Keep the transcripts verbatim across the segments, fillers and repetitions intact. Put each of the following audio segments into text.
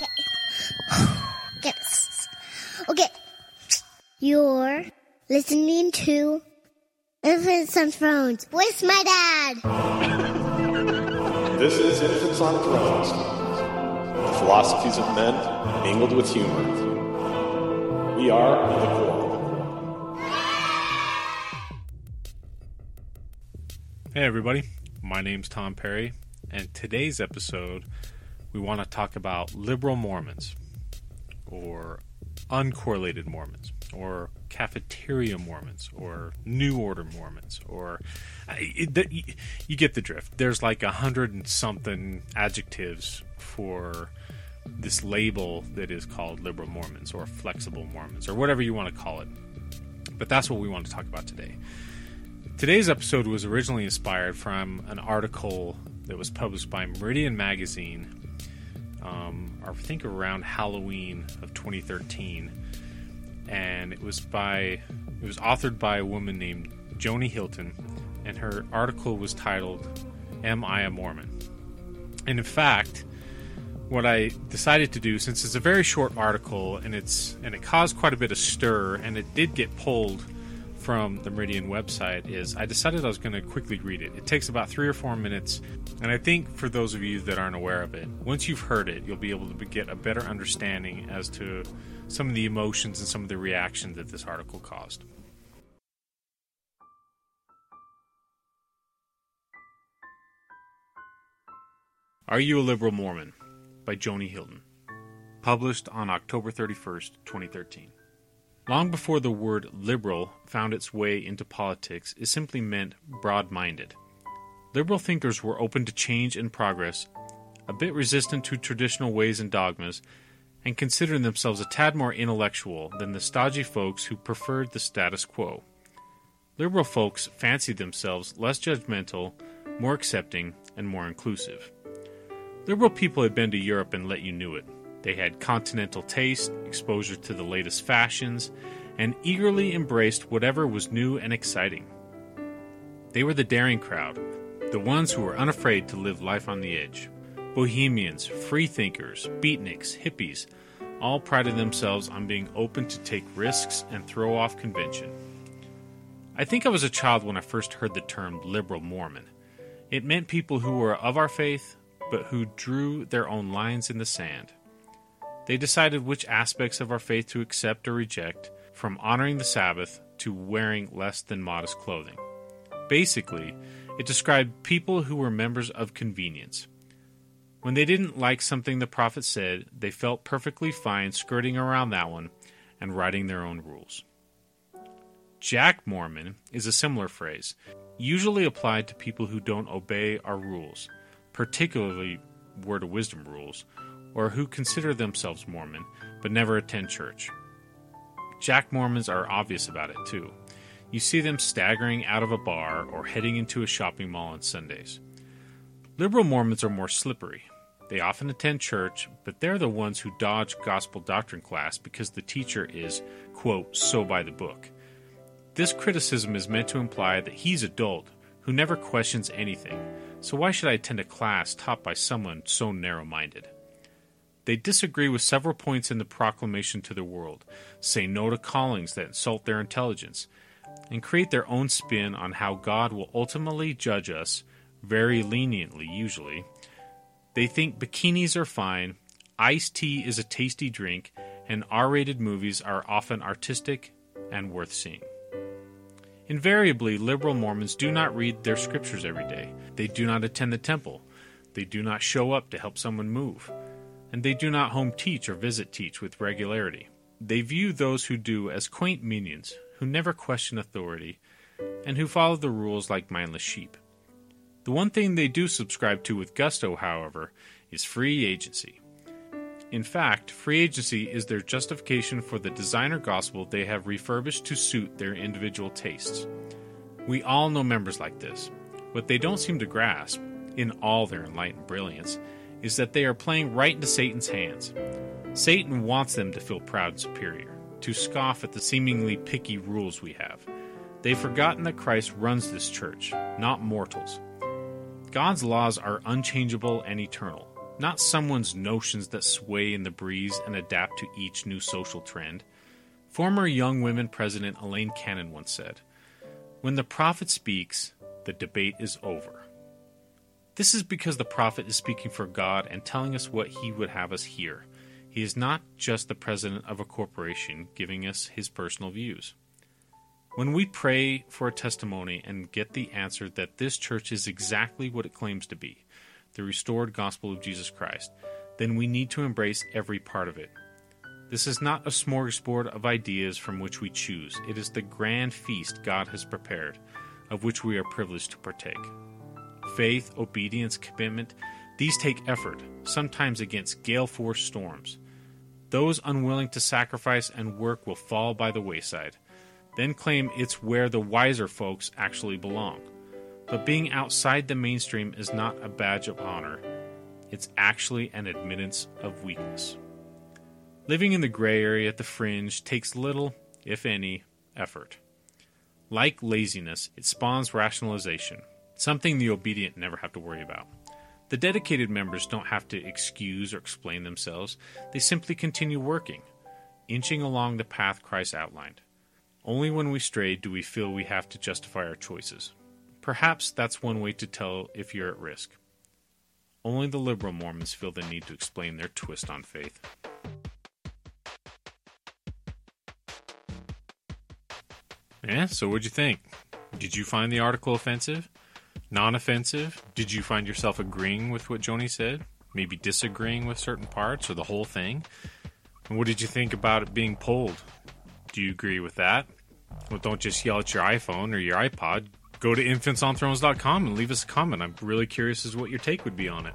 Get this. Okay. You're listening to Infants on Thrones with my dad. This is Infants on Thrones. The philosophies of men mingled with humor. We are the Quorum. Hey everybody, my name's Tom Perry, and today's episode we want to talk about liberal Mormons, or uncorrelated Mormons, or cafeteria Mormons, or New Order Mormons, or it, it, you get the drift. There's like a hundred and something adjectives for this label that is called liberal Mormons, or flexible Mormons, or whatever you want to call it. But that's what we want to talk about today. Today's episode was originally inspired from an article that was published by Meridian Magazine, um, I think around Halloween of twenty thirteen, and it was by it was authored by a woman named Joni Hilton, and her article was titled "Am I a Mormon?" And in fact, what I decided to do, since it's a very short article and it's and it caused quite a bit of stir, and it did get pulled from the Meridian website, is I decided I was going to quickly read it. It takes about three or four minutes, and I think for those of you that aren't aware of it, once you've heard it, you'll be able to get a better understanding as to some of the emotions and some of the reactions that this article caused. Are You a Liberal Mormon? By Joni Hilton. Published on October thirty-first, twenty thirteen. Long before the word liberal found its way into politics, it simply meant broad-minded. Liberal thinkers were open to change and progress, a bit resistant to traditional ways and dogmas, and considered themselves a tad more intellectual than the stodgy folks who preferred the status quo. Liberal folks fancied themselves less judgmental, more accepting, and more inclusive. Liberal people had been to Europe and let you knew it. They had continental taste, exposure to the latest fashions, and eagerly embraced whatever was new and exciting. They were the daring crowd, the ones who were unafraid to live life on the edge. Bohemians, freethinkers, beatniks, hippies, all prided themselves on being open to take risks and throw off convention. I think I was a child when I first heard the term liberal Mormon. It meant people who were of our faith, but who drew their own lines in the sand. They decided which aspects of our faith to accept or reject, from honoring the Sabbath to wearing less than modest clothing. Basically, it described people who were members of convenience. When they didn't like something the prophet said, they felt perfectly fine skirting around that one and writing their own rules. Jack Mormon is a similar phrase, usually applied to people who don't obey our rules, particularly Word of Wisdom rules, or who consider themselves Mormon, but never attend church. Jack Mormons are obvious about it, too. You see them staggering out of a bar or heading into a shopping mall on Sundays. Liberal Mormons are more slippery. They often attend church, but they're the ones who dodge gospel doctrine class because the teacher is, quote, so by the book. This criticism is meant to imply that he's a dolt who never questions anything, so why should I attend a class taught by someone so narrow-minded? They disagree with several points in the proclamation to the world, say no to callings that insult their intelligence, and create their own spin on how God will ultimately judge us, very leniently usually. They think bikinis are fine, iced tea is a tasty drink, and R-rated movies are often artistic and worth seeing. Invariably, liberal Mormons do not read their scriptures every day. They do not attend the temple. They do not show up to help someone move. And they do not home teach or visit teach with regularity. They view those who do as quaint minions, who never question authority, and who follow the rules like mindless sheep. The one thing they do subscribe to with gusto, however, is free agency. In fact, free agency is their justification for the designer gospel they have refurbished to suit their individual tastes. We all know members like this. What they don't seem to grasp, in all their enlightened brilliance, is that they are playing right into Satan's hands. Satan wants them to feel proud and superior, to scoff at the seemingly picky rules we have. They've forgotten that Christ runs this church, not mortals. God's laws are unchangeable and eternal. not someone's notions that sway in the breeze and adapt to each new social trend. Former Young Women President Elaine Cannon once said, "When the prophet speaks, the debate is over." This is because the prophet is speaking for God and telling us what he would have us hear. He is not just the president of a corporation giving us his personal views. When we pray for a testimony and get the answer that this church is exactly what it claims to be, the restored gospel of Jesus Christ, then we need to embrace every part of it. This is not a smorgasbord of ideas from which we choose. It is the grand feast God has prepared, of which we are privileged to partake. Faith, obedience, commitment, these take effort, sometimes against gale-force storms. Those unwilling to sacrifice and work will fall by the wayside, then claim it's where the wiser folks actually belong. But being outside the mainstream is not a badge of honor. It's actually an admittance of weakness. Living in the gray area at the fringe takes little, if any, effort. Like laziness, it spawns rationalization, something the obedient never have to worry about. The dedicated members don't have to excuse or explain themselves. They simply continue working, inching along the path Christ outlined. Only when we stray do we feel we have to justify our choices. Perhaps that's one way to tell if you're at risk. Only the liberal Mormons feel the need to explain their twist on faith. Yeah, so what'd you think? Did you find the article offensive? Non-offensive? Did you find yourself agreeing with what Joni said? Maybe disagreeing with certain parts or the whole thing? And what did you think about it being polled? Do you agree with that? Well, don't just yell at your iPhone or your iPod. Go to infants on thrones dot com and leave us a comment. I'm really curious as what your take would be on it.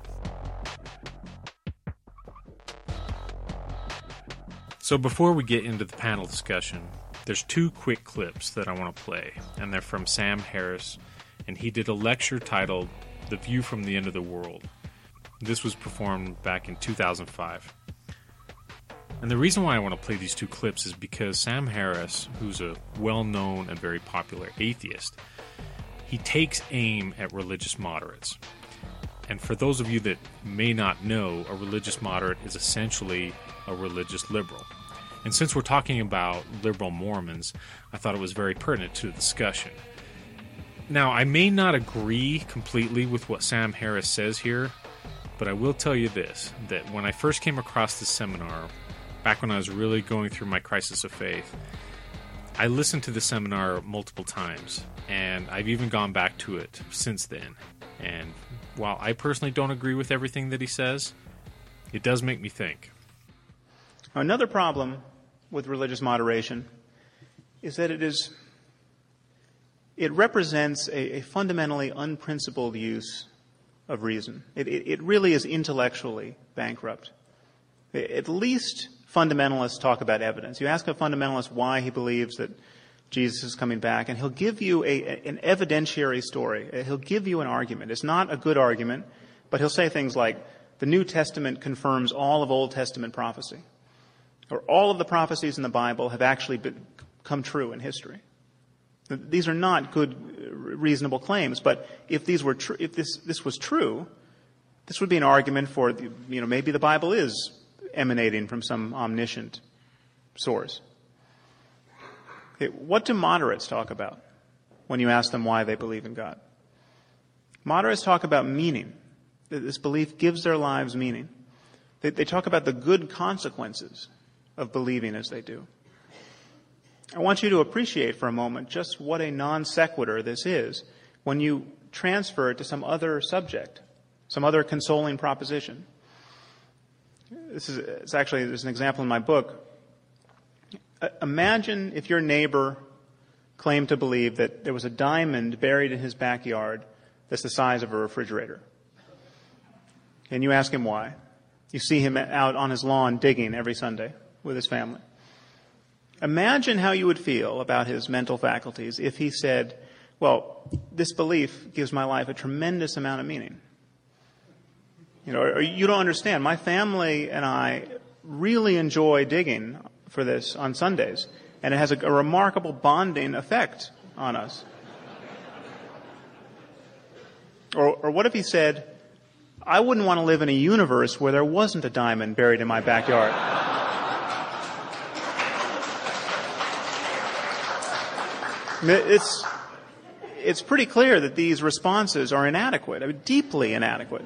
So before we get into the panel discussion, there's two quick clips that I want to play, and they're from Sam Harris, and he did a lecture titled The View from the End of the World. This was performed back in two thousand five. And the reason why I want to play these two clips is because Sam Harris, who's a well-known and very popular atheist, he takes aim at religious moderates. And for those of you that may not know, a religious moderate is essentially a religious liberal. And since we're talking about liberal Mormons, I thought it was very pertinent to the discussion. Now, I may not agree completely with what Sam Harris says here, but I will tell you this, that when I first came across this seminar, back when I was really going through my crisis of faith, I listened to the seminar multiple times, and I've even gone back to it since then. And while I personally don't agree with everything that he says, it does make me think. Another problem with religious moderation is that it is it represents a, a fundamentally unprincipled use of reason. It, it, it really is intellectually bankrupt. At least fundamentalists talk about evidence. You ask a fundamentalist why he believes that Jesus is coming back, and he'll give you a, an evidentiary story. He'll give you an argument. It's not a good argument, but he'll say things like, the New Testament confirms all of Old Testament prophecy, or all of the prophecies in the Bible have actually been, come true in history. These are not good, reasonable claims, but if these were tr- if this this was true, this would be an argument for, the, you know, maybe the Bible is emanating from some omniscient source. Okay, what do moderates talk about when you ask them why they believe in God? Moderates talk about meaning. This belief gives their lives meaning. They, they talk about the good consequences of believing as they do. I want you to appreciate for a moment just what a non sequitur this is when you transfer it to some other subject, some other consoling proposition. This is it's actually, there's an example in my book. Imagine if your neighbor claimed to believe that there was a diamond buried in his backyard that's the size of a refrigerator. And you ask him why. You see him out on his lawn digging every Sunday with his family. Imagine how you would feel about his mental faculties if he said, well, this belief gives my life a tremendous amount of meaning. You know, or you don't understand. My family and I really enjoy digging for this on Sundays, and it has a, a remarkable bonding effect on us. Or, or what if he said, I wouldn't want to live in a universe where there wasn't a diamond buried in my backyard. It's, it's pretty clear that these responses are inadequate, I mean, deeply inadequate.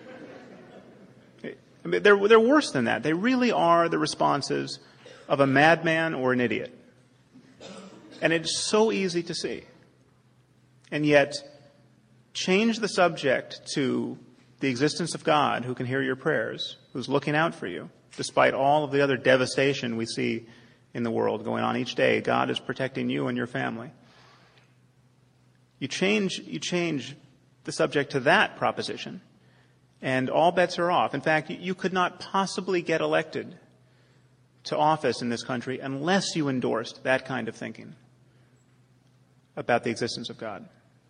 I mean, they're, they're worse than that. They really are the responses of a madman or an idiot. And it's so easy to see. And yet, change the subject to the existence of God who can hear your prayers, who's looking out for you, despite all of the other devastation we see in the world going on each day. God is protecting you and your family. You change, you change the subject to that proposition, and all bets are off. In fact, you could not possibly get elected to office in this country unless you endorsed that kind of thinking about the existence of God.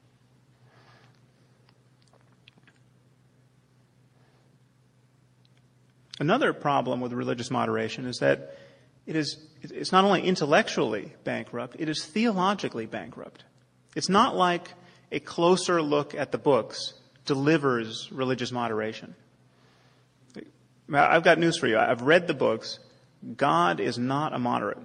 Another problem with religious moderation is that it is, it's not only intellectually bankrupt, it is theologically bankrupt. It's not like a closer look at the books delivers religious moderation. I've got news for you. I've read the books. God is not a moderate.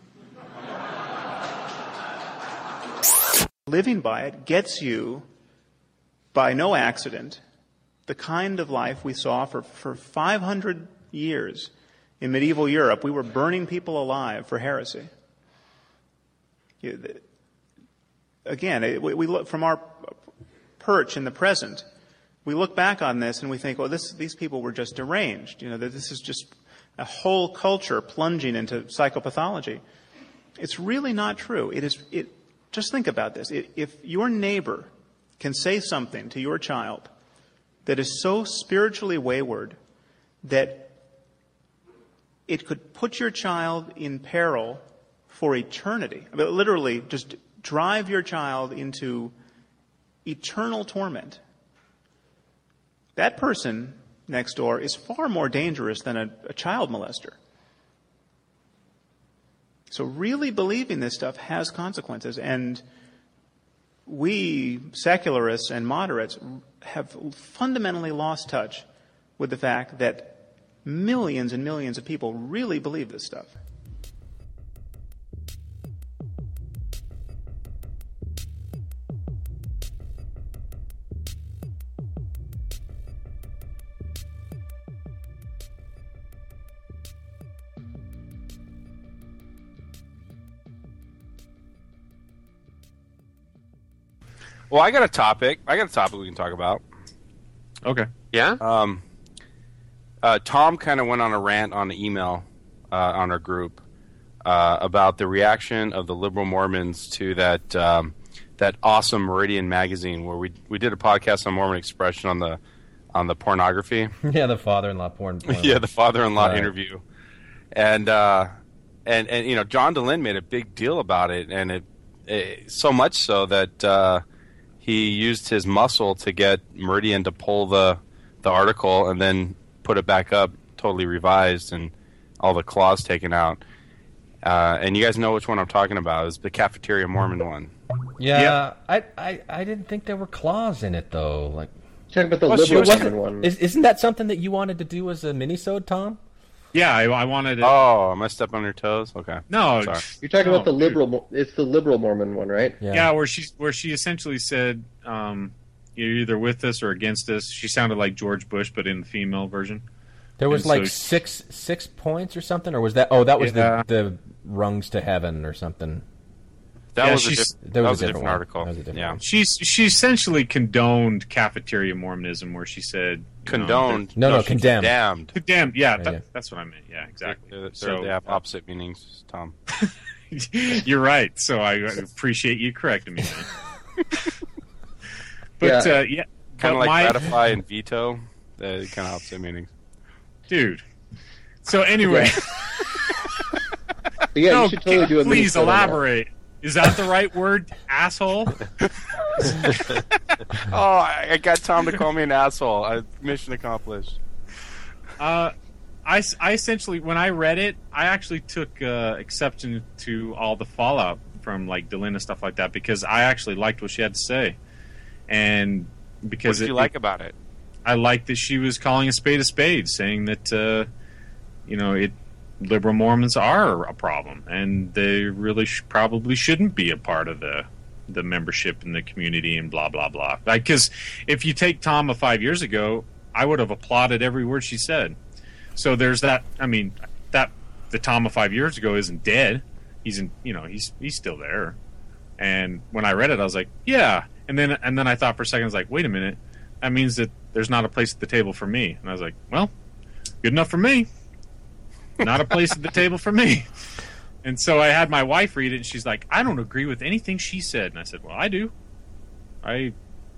Living by it gets you, by no accident, the kind of life we saw for, for five hundred years in medieval Europe. We were burning people alive for heresy. Again, we, we look from our perch in the present, we look back on this and we think, well, this, these people were just deranged. You know, that this is just a whole culture plunging into psychopathology. It's really not true. It is. It. Just think about this. It, if your neighbor can say something to your child that is so spiritually wayward that it could put your child in peril for eternity, I mean, literally just drive your child into eternal torment, that person next door is far more dangerous than a, a child molester. So really believing this stuff has consequences, and we secularists and moderates have fundamentally lost touch with the fact that millions and millions of people really believe this stuff. Well, I got a topic. I got a topic we can talk about. Okay. Yeah? Um, uh, Tom kind of went on a rant on the email uh, on our group uh, about the reaction of the liberal Mormons to that um, that awesome Meridian magazine where we we did a podcast on Mormon Expression on the on the pornography. Yeah, the father-in-law porn. porn. yeah, the father-in-law right. interview, and uh, and and you know John DeLynn made a big deal about it, and it, it so much so that. Uh, He used his muscle to get Meridian to pull the the article and then put it back up, totally revised, and all the clause taken out. Uh, and you guys know which one I'm talking about. It's the Cafeteria Mormon one. Yeah, yep. I, I I didn't think there were claws in it though. Like, talking about the well, liberal was, Mormon one. Is, isn't that something that you wanted to do as a mini-sode, Tom? Yeah, I, I wanted. To... Oh, am I stepping on your toes? Okay. No, Sorry. You're talking no, about the liberal. Dude. It's the liberal Mormon one, right? Yeah, yeah where she where she essentially said, um, "You're either with us or against us." She sounded like George Bush, but in the female version. There was and like so six six points or something, or was that? Oh, that was yeah. the the rungs to heaven or something. That yeah, was a, she's, diff- there that was was a a different, different article. That was a different yeah, one. She's she essentially condoned cafeteria Mormonism, where she said condoned. No, no, no she condemned. Condemned. Condemned. Yeah, Yeah, that, yeah. that's what I meant. Yeah, exactly. They're, they're, so they have opposite meanings, Tom. You're right. So I appreciate you correcting me, man. But Yeah. uh, yeah, Kind of but like my, ratify and veto. They kind of opposite meanings. dude. So anyway, But yeah, no, you should totally do a please mini-sode on that. elaborate. Is that the right word, asshole? Oh, I, I got Tom to call me an asshole. I, mission accomplished. Uh, I, I essentially, when I read it, I actually took uh, exception to all the fallout from like DeLynn and stuff like that because I actually liked what she had to say, and because What did it, you like about it? I like that she was calling a spade a spade, saying that uh, you know it liberal Mormons are a problem, and they really sh- probably shouldn't be a part of the the membership in the community and blah blah blah. Because if you take Tom of five years ago, I would have applauded every word she said. So there's that. I mean, that the Tom of five years ago isn't dead. He's in, you know, he's he's still there. And when I read it, I was like, yeah. And then and then I thought for a second, I was like, wait a minute, that means that there's not a place at the table for me. And I was like, well, good enough for me. Not a place at the table for me. And so I had my wife read it, and she's like, I don't agree with anything she said. And I said, well, I do. I,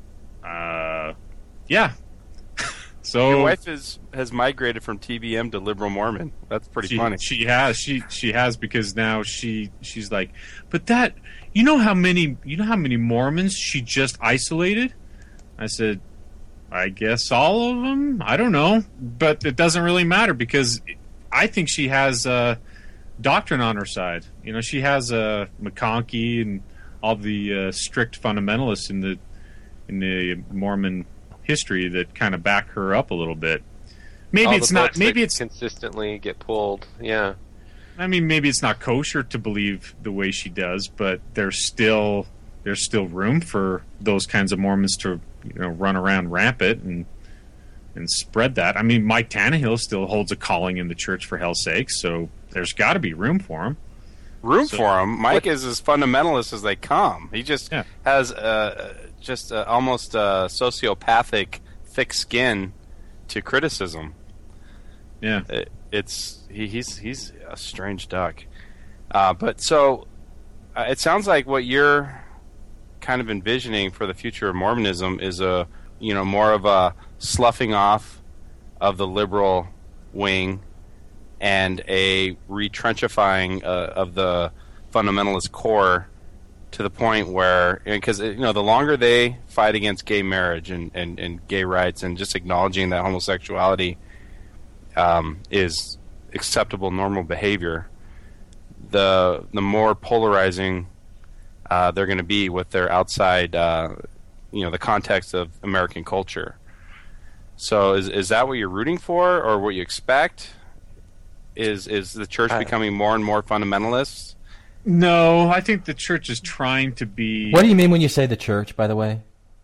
uh, yeah. So your wife is has migrated from T B M to liberal Mormon. That's pretty she, funny. She has. She she has because now she she's like, but that you know how many you know how many Mormons she just isolated? I said, I guess all of them. I don't know, but it doesn't really matter because I think she has uh, doctrine on her side. You know, she has uh, McConkie and all the uh, strict fundamentalists in the in the Mormon history that kind of back her up a little bit. Maybe All it's the not. books Maybe that it's. consistently get pulled. Yeah. I mean, maybe it's not kosher to believe the way she does, but there's still there's still room for those kinds of Mormons to you know run around rampant and and spread that. I mean, Mike Tannehill still holds a calling in the church for hell's sake, so there's got to be room for him. Room So- for him. Mike is as fundamentalist as they come. He just Yeah. has uh, just uh, almost uh, sociopathic thick skin to criticism. Yeah. It, it's he, he's he's a strange duck. Uh, but so uh, it sounds like what you're kind of envisioning for the future of Mormonism is a you know more of a sloughing off of the liberal wing and a retrenchifying uh, of the fundamentalist core to the point where, because you know, the longer they fight against gay marriage and, and, and gay rights and just acknowledging that homosexuality um, is acceptable, normal behavior, the the more polarizing uh, they're going to be with their outside, uh, you know, the context of American culture. So, is is that what you're rooting for, or what you expect? Is is the church Uh, becoming more and more fundamentalist? No, I think the church is trying to be. What do you mean when you say the church, by the way?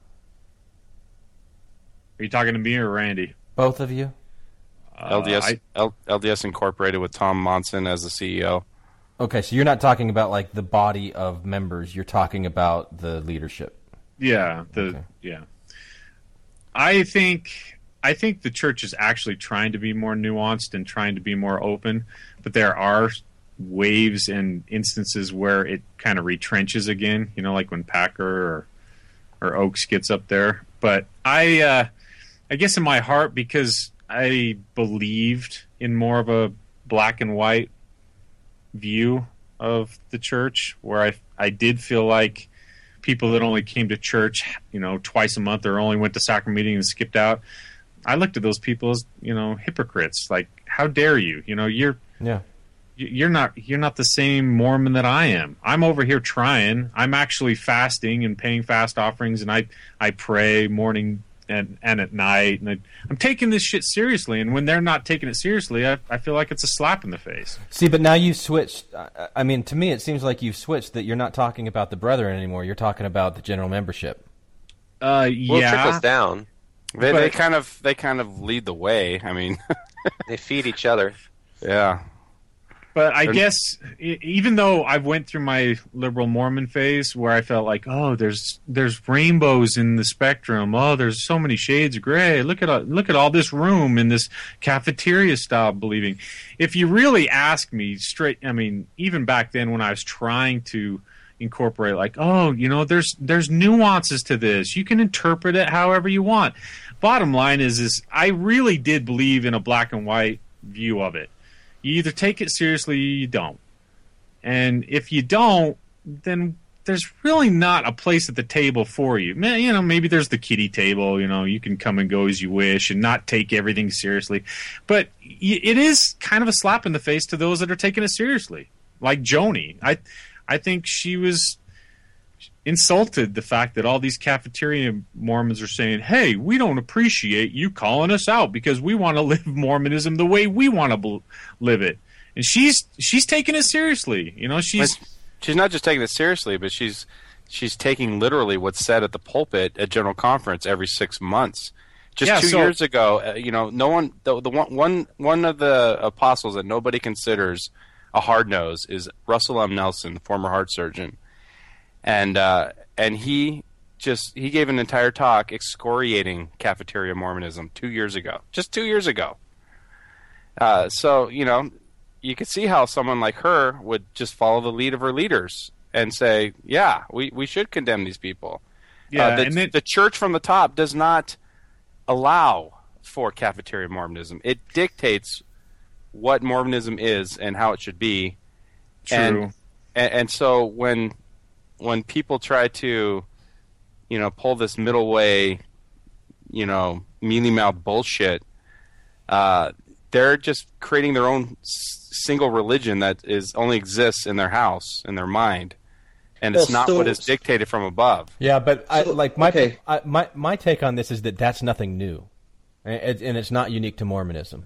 Are you talking to me or Randy? Both of you? Uh, L D S I- L, LDS Incorporated with Tom Monson as the C E O. Okay, so you're not talking about like the body of members. You're talking about the leadership. Yeah, the Okay. yeah. I think I think the church is actually trying to be more nuanced and trying to be more open, but there are waves and instances where it kind of retrenches again. You know, like when Packer or or Oaks gets up there. But I, uh, I guess in my heart, because I believed in more of a black and white view of the church, where I I did feel like people that only came to church, you know, twice a month or only went to sacrament meeting and skipped out, I looked at those people as, you know, hypocrites. Like, how dare you? You know, you're Yeah. you're not you're not the same Mormon that I am. I'm over here trying. I'm actually fasting and paying fast offerings, and I I pray morning and and at night, and I, I'm taking this shit seriously. And when they're not taking it seriously, I I feel like it's a slap in the face. See, but now you've switched. I- I mean, to me, it seems like you've switched, that you're not talking about the brethren anymore. You're talking about the general membership. Uh, Well, it yeah, trickles down. They, But- they kind of they kind of lead the way. I mean, They feed each other. yeah. But I And- guess e- even though I went through my liberal Mormon phase where I felt like, oh, there's there's rainbows in the spectrum. Oh, there's so many shades of gray. Look at all, look at all this room in this cafeteria style believing. If you really ask me straight, I mean, even back then when I was trying to incorporate, like, oh, you know, there's there's nuances to this. You can interpret it however you want. Bottom line is, is I really did believe in a black and white view of it. You either take it seriously or you don't. And if you don't, then there's really not a place at the table for you. Man, you know, maybe there's the kiddie table, you know, you can come and go as you wish and not take everything seriously. But y- it is kind of a slap in the face to those that are taking it seriously. Like Joni. I I think she was insulted the fact that all these cafeteria Mormons are saying, hey, we don't appreciate you calling us out because we want to live Mormonism the way we want to bl- live it. And she's she's taking it seriously. You know, she's she's not just taking it seriously, but she's she's taking literally what's said at the pulpit at General Conference every six months. Just Yeah, two so- years ago, uh, you know, no one the, the one, one one of the apostles that nobody considers a hard nose is Russell M. Nelson, the former heart surgeon. And uh, and he just he gave an entire talk excoriating cafeteria Mormonism two years ago, just two years ago. Uh, so you know, you could see how someone like her would just follow the lead of her leaders and say, "Yeah, we, we should condemn these people." Yeah, uh, the, and then, the church from the top does not allow for cafeteria Mormonism. It dictates what Mormonism is and how it should be. True. And, and, and so when when people try to, you know, pull this middle way, you know, mealy-mouthed bullshit, uh, they're just creating their own s- single religion that is only exists in their house, in their mind, and it's Well, not so- what is dictated from above. Yeah, but I, So, like my, okay. I, my my take on this is that that's nothing new, and, it, and it's not unique to Mormonism.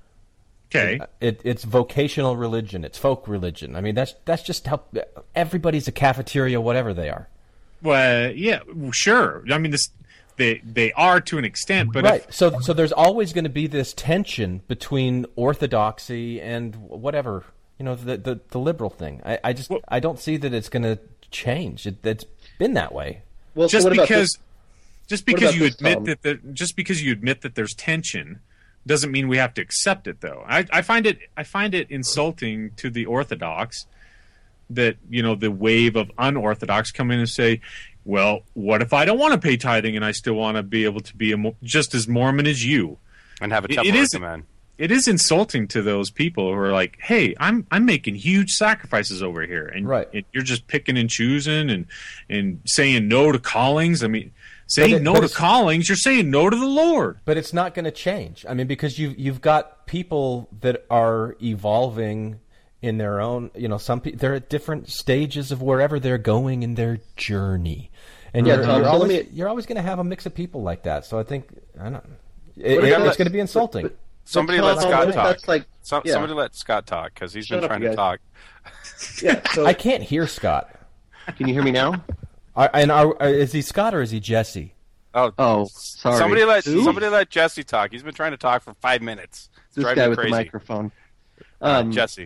okay. It, it's vocational religion. It's folk religion. I mean, that's that's just how everybody's a cafeteria, whatever they are. Well, yeah, sure. I mean, this they they are to an extent, but Right. if, So so there's always going to be this tension between orthodoxy and whatever, you know, the the, the liberal thing. I, I just Well- I don't see that it's going to change. It, it's been that way. Well, just so what about because this? just What because about you this, admit Tom? that the, just because you admit that there's tension doesn't mean we have to accept it, though. I, I find it I find it insulting to the Orthodox that, you know, the wave of unorthodox come in and say, well, what if I don't want to pay tithing and I still want to be able to be a, Mo- just as Mormon as you? And have a It- temple it is- recommend. It is insulting to those people who are like, hey, I'm I'm making huge sacrifices over here, and, Right. and you're just picking and choosing and and saying no to callings. I mean, saying it- no but to it's- callings, you're saying no to the Lord. But it's not going to change. I mean, because you you've got people that are evolving in their own. You know, some people they're at different stages of wherever they're going in their journey, and Yeah, you're, Tom, you're so let always me- you're always going to have a mix of people like that. So I think I don't. It, But it- again, it's going to be insulting. but- Somebody Tom, let what Scott if talk. that's like- Some, yeah. Somebody let Scott talk because he's Shut been up, trying you to guys. talk. Yeah. So I can't hear Scott. can you hear me now? Are, and are, are- is he Scott or is he Jesse? Oh, Oh, sorry. somebody let Who? somebody let Jesse talk. He's been trying to talk for five minutes. It's This driving guy me with crazy. the microphone. Uh, Um, Jesse.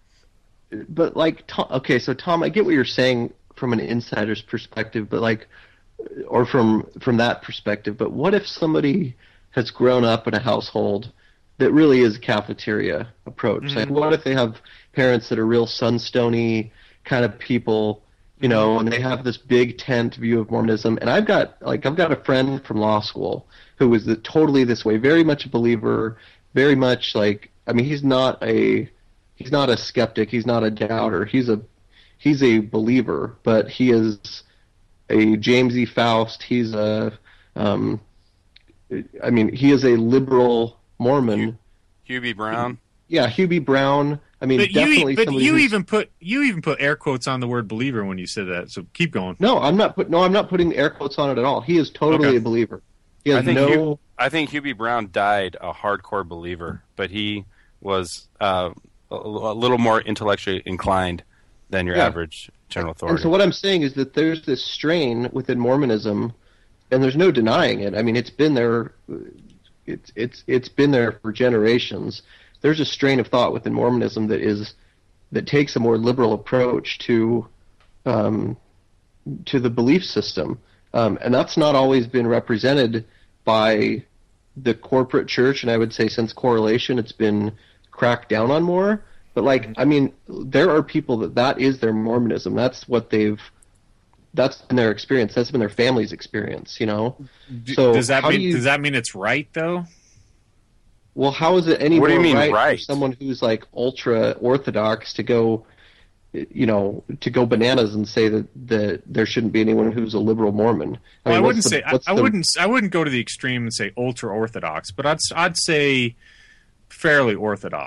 but like, Tom, okay, so Tom, I get what you're saying from an insider's perspective, but like, or from from that perspective. But what if somebody has grown up in a household that really is a cafeteria approach? Like, what if they have parents that are real Sunstony kind of people, you know, and they have this big tent view of Mormonism? And I've got like I've got a friend from law school who was the, totally this way, very much a believer, very much like, I mean, he's not a he's not a skeptic, he's not a doubter, he's a he's a believer, but he is a James E. Faust. He's a, um, I mean, he is a liberal Mormon. Hugh B. Brown. Yeah, Hugh B. Brown. I mean, But you, definitely e- but somebody you who's- even put you even put air quotes on the word believer when you said that. So keep going. No, I'm not put. No, I'm not putting air quotes on it at all. He is totally Okay. a believer. He has I think no. Hugh, I think Hugh B. Brown died a hardcore believer, but he was uh, a, a little more intellectually inclined than your Yeah. average general And authority. so what I'm saying is that there's this strain within Mormonism, and there's no denying it. I mean, it's been there. It's it's it's been there for generations. There's a strain of thought within Mormonism that is that takes a more liberal approach to um, to the belief system, um, and that's not always been represented by the corporate church. And I would say since correlation, it's been cracked down on more. But like, I mean, there are people that that is their Mormonism. That's what they've. That's been their experience. That's been their family's experience. You know. D- So does that how do mean you- does that mean it's right though? Well, how is it any What do more you mean, right, right? for someone who's like ultra orthodox to go, you know, to go bananas and say that, that there shouldn't be anyone who's a liberal Mormon? Well, I, mean, what's wouldn't the- say I, what's I the- wouldn't I wouldn't go to the extreme and say ultra orthodox, but I'd I'd say fairly orthodox.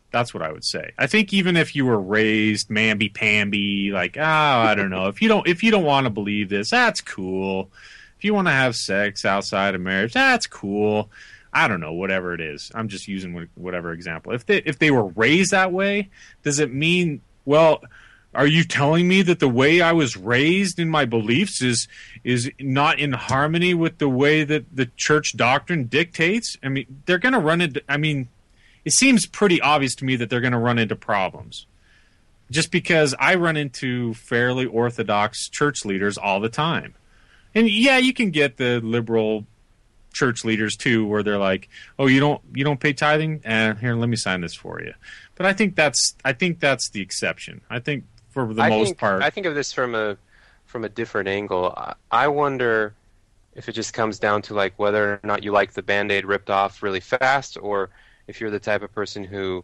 That's what I would say. I think even if you were raised mamby-pamby, like, oh, I don't know, if you don't if you don't want to believe this, that's cool. If you want to have sex outside of marriage, that's cool. I don't know, whatever it is. I'm just using whatever example. If they if they were raised that way, does it mean, well, are you telling me that the way I was raised in my beliefs is is not in harmony with the way that the church doctrine dictates? I mean, they're going to run into, I mean, it seems pretty obvious to me that they're going to run into problems. Just because I run into fairly orthodox church leaders all the time. And yeah, you can get the liberal church leaders too, where they're like, "Oh, you don't you don't pay tithing? Eh, here, let me sign this for you." But I think that's I think that's the exception. I think for the I most think, part, I think of this from a from a different angle. I, I wonder if it just comes down to like whether or not you like the Band-Aid ripped off really fast, or if you're the type of person who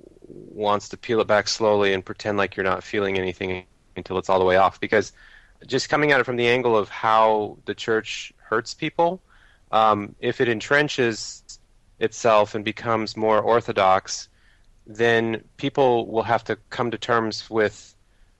wants to peel it back slowly and pretend like you're not feeling anything until it's all the way off. Because just coming at it from the angle of how the church hurts people, um, if it entrenches itself and becomes more orthodox, then people will have to come to terms with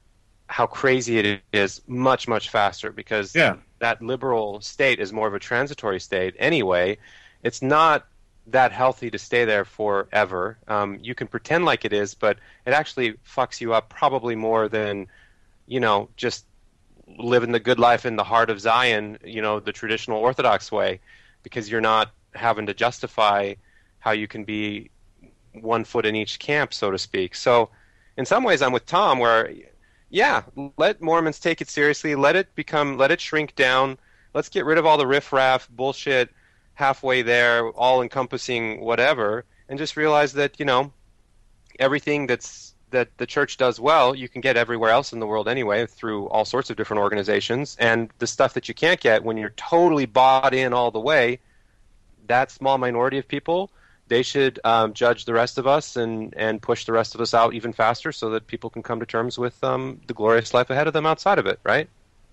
how crazy it is much, much faster, because yeah. that liberal state is more of a transitory state anyway. It's not that healthy to stay there forever. Um, you can pretend like it is, but it actually fucks you up probably more than, you know, just living the good life in the heart of Zion, you know, the traditional Orthodox way, because you're not having to justify how you can be one foot in each camp, so to speak. So in some ways I'm with Tom, where, yeah, let Mormons take it seriously, let it become, let it shrink down, let's get rid of all the riffraff bullshit halfway there, all-encompassing whatever, and just realize that, you know, everything that's that the church does well, you can get everywhere else in the world anyway through all sorts of different organizations, and the stuff that you can't get when you're totally bought in all the way, that small minority of people, they should um, judge the rest of us and, and push the rest of us out even faster so that people can come to terms with um, the glorious life ahead of them outside of it, right?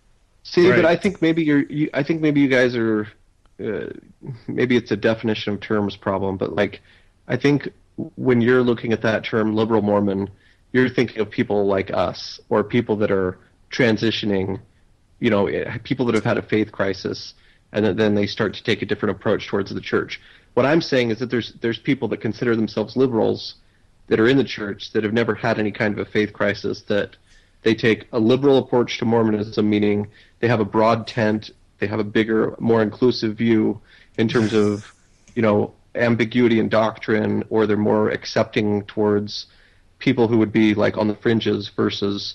See, right. but I think maybe you're. You, I think maybe you guys are. Uh, maybe it's a definition of terms problem, but like, I think when you're looking at that term, liberal Mormon, you're thinking of people like us, or people that are transitioning, you know, people that have had a faith crisis, and then they start to take a different approach towards the church. What I'm saying is that there's there's people that consider themselves liberals that are in the church that have never had any kind of a faith crisis, that they take a liberal approach to Mormonism, meaning they have a broad tent, they have a bigger, more inclusive view in terms of, you know, ambiguity in doctrine, or they're more accepting towards people who would be like on the fringes versus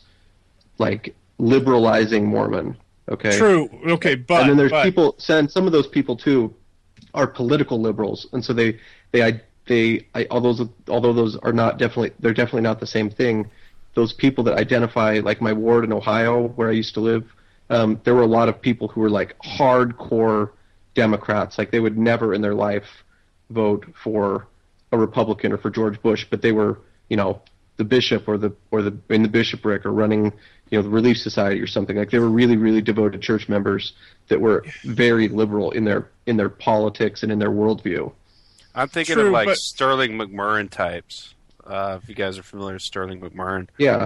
like liberalizing Mormon. Okay. True. Okay, but and then there's but, people, and some of those people too are political liberals, and so they they they I, although although those are not definitely they're definitely not the same thing. Those people that identify, like my ward in Ohio where I used to live, um, there were a lot of people who were like hardcore Democrats. Like they would never in their life vote for a Republican or for George Bush, but they were, you know, the bishop or the or the in the bishopric or running, you know, the Relief Society or something. Like they were really, really devoted church members that were very liberal in their in their politics and in their worldview. I'm thinking True, of like but... Sterling McMurrin types. Uh, if you guys are familiar with Sterling McMurrin. Yeah.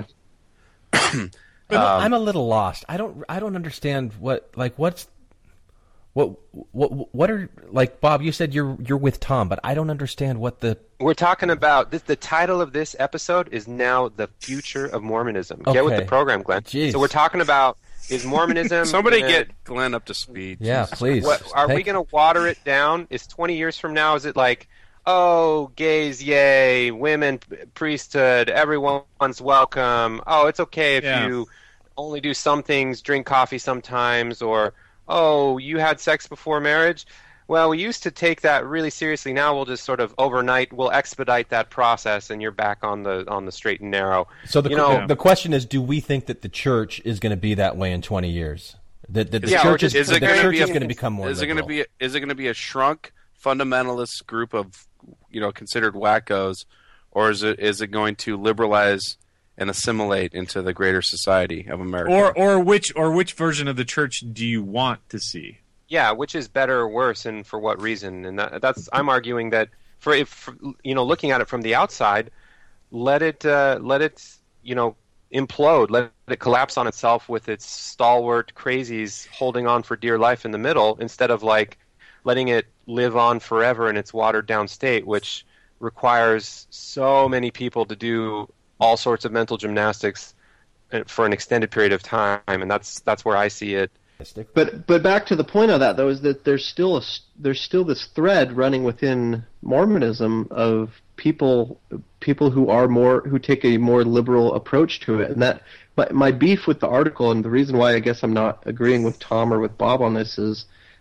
um, I'm a little lost. I don't. I don't understand what like what's what what what are like Bob. You said you're you're with Tom, but I don't understand what the. We're talking about this, the title of this episode is now The Future of Mormonism. Get with Okay. the program, Glenn. Jeez. So we're talking about, is Mormonism... Somebody gonna- get Glenn up to speed. Yeah, Jesus please. What, are we Thank- going to water it down? Is twenty years from now, is it like, oh, gays, yay, women, priesthood, everyone's welcome. Oh, it's okay if Yeah. you only do some things, drink coffee sometimes, or, oh, you had sex before marriage? Well, we used to take that really seriously. Now we'll just sort of overnight, we'll expedite that process, and you're back on the on the straight and narrow. So the you know, the question is, do we think that the church is going to be that way in twenty years? That that the Yeah, or church just- is, is the it gonna church be is a- going to become more Is it going to liberal. be? Is it going to be a shrunk fundamentalist group of, you know, considered wackos, or is it is it going to liberalize and assimilate into the greater society of America? or or which or which version of the church do you want to see? yeah, which is better or worse, and for what reason? And that, that's I'm arguing that for if you know, looking at it from the outside, let it uh, let it you know implode, let it collapse on itself with its stalwart crazies holding on for dear life in the middle, instead of like letting it live on forever in its watered down state, which requires so many people to do all sorts of mental gymnastics for an extended period of time, and that's that's where I see it. But but back to the point of that though is that there's still a there's still this thread running within Mormonism of people people who are more who take a more liberal approach to it, and that my, my beef with the article, and the reason why I guess I'm not agreeing with Tom or with Bob on this is,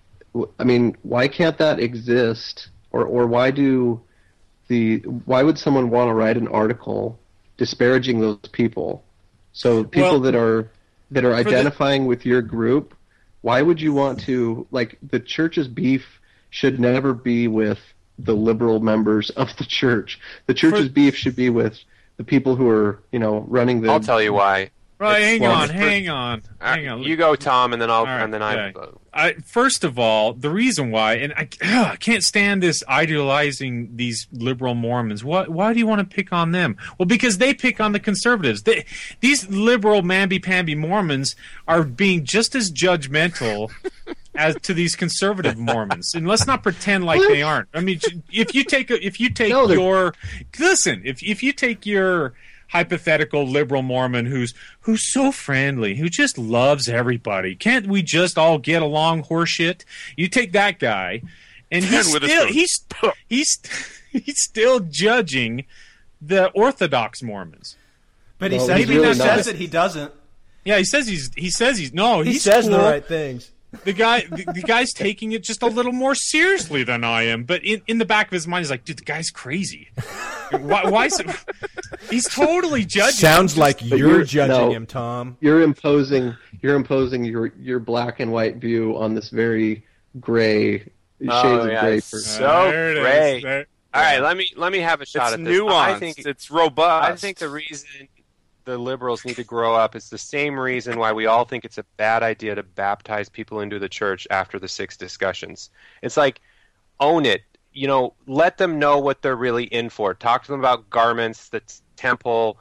I mean, why can't that exist, or or why do the why would someone want to write an article disparaging those people? So people Well, that are that are the- identifying with your group, why would you want to, like, the church's beef should never be with the liberal members of the church. The church's For- beef should be with the people who are, you know, running the. I'll tell you why. Right, hang well, on, for- hang on, hang on. You go, Tom, and then I'll All right, and then I. okay. I, first of all, the reason why, and I, ugh, I can't stand this idealizing these liberal Mormons. Why, why do you want to pick on them? Well, because they pick on the conservatives. They, these liberal mamby-pamby Mormons are being just as judgmental as to these conservative Mormons, and let's not pretend like they aren't. I mean, if you take a, if you take No, they're- your listen, if if you take your hypothetical liberal Mormon who's who's so friendly, who just loves everybody. Can't we just all get along, horseshit? You take that guy, and he's with his still phone. he's he's he's still judging the Orthodox Mormons. But he Well, says, he's he really says not. it. He doesn't. Yeah, he says he's he says he's no, He he's says cool. the right things. The guy, the, the guy's taking it just a little more seriously than I am. But in, in the back of his mind, he's like, "Dude, the guy's crazy. Why? Why is it?" He's totally judging. Sounds him. like But you're, you're- judging no. him, Tom. You're imposing. You're imposing your your black and white view on this very gray shades Oh, of yeah, gray. it's person. so There it is. great. There- All right, let me let me have a shot It's at this. nuanced. I think it's robust. I think the reason the liberals need to grow up is the same reason why we all think it's a bad idea to baptize people into the church after the six discussions. It's like, own it. You know, let them know what they're really in for. Talk to them about garments, the t- temple,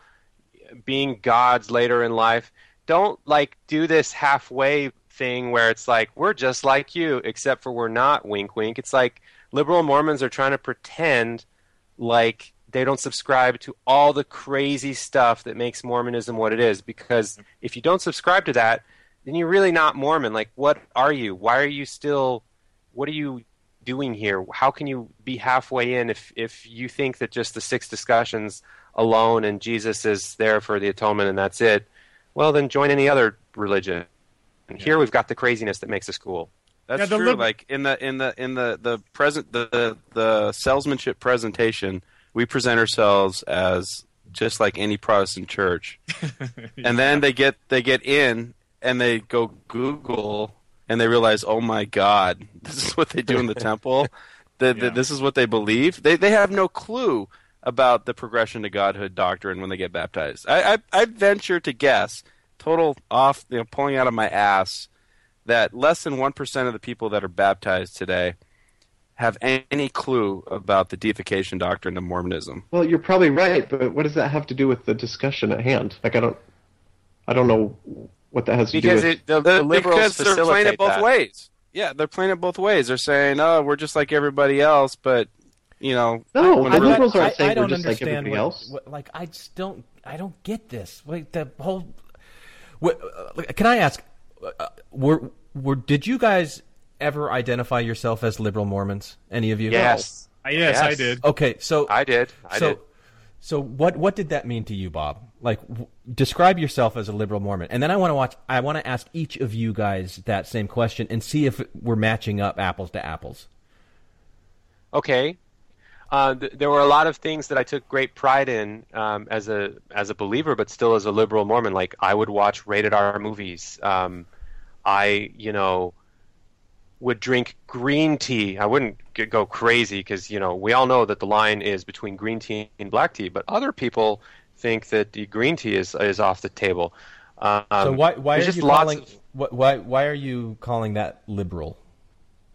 being gods later in life. Don't, like, do this halfway thing where it's like, we're just like you, except for we're not, wink, wink. It's like liberal Mormons are trying to pretend like they don't subscribe to all the crazy stuff that makes Mormonism what it is, because if you don't subscribe to that, then you're really not Mormon. Like, what are you? Why are you still, what are you doing here? How can you be halfway in if, if you think that just the six discussions alone and Jesus is there for the atonement and that's it? Well, then join any other religion. And here we've got the craziness that makes us cool. That's Yeah, the true. lib- like in the in the in the the present the the salesmanship presentation, we present ourselves as just like any Protestant church, and then they get they get in and they go Google and they realize, oh my God, this is what they do in the temple. The, the, Yeah. This is what they believe. They they have no clue about the progression to godhood doctrine when they get baptized. I I, I venture to guess, total off, you know, pulling out of my ass, that less than one percent of the people that are baptized today have any clue about the deification doctrine of Mormonism. Well, you're probably right, but what does that have to do with the discussion at hand? Like, I don't, I don't know what that has to Because do with. it, the, the liberals because they're playing it facilitate both that. ways. Yeah, they're playing it both ways. They're saying, "Oh, we're just like everybody else," but you know, No, when the it really- liberals aren't saying I don't we're just like understand everybody what- else. what- like, I just don't. I don't get this. Like the whole. What, uh, can I ask? Uh, were were did you guys ever identify yourself as liberal Mormons? Any of you? Yes. Uh, yes, Yes. I did. Okay, so I did. I so, did. So what what did that mean to you, Bob? Like, w- describe yourself as a liberal Mormon, and then I want to watch. I want to ask each of you guys that same question and see if we're matching up apples to apples. Okay. Uh, th- there were a lot of things that I took great pride in um, as a as a believer, but still as a liberal Mormon. Like, I would watch rated R movies. Um, I, you know, would drink green tea. I wouldn't g- go crazy because, you know, we all know that the line is between green tea and black tea, but other people think that the green tea is is off the table. Um, So why why are there's just you lots calling of- wh- why why are you calling that liberal?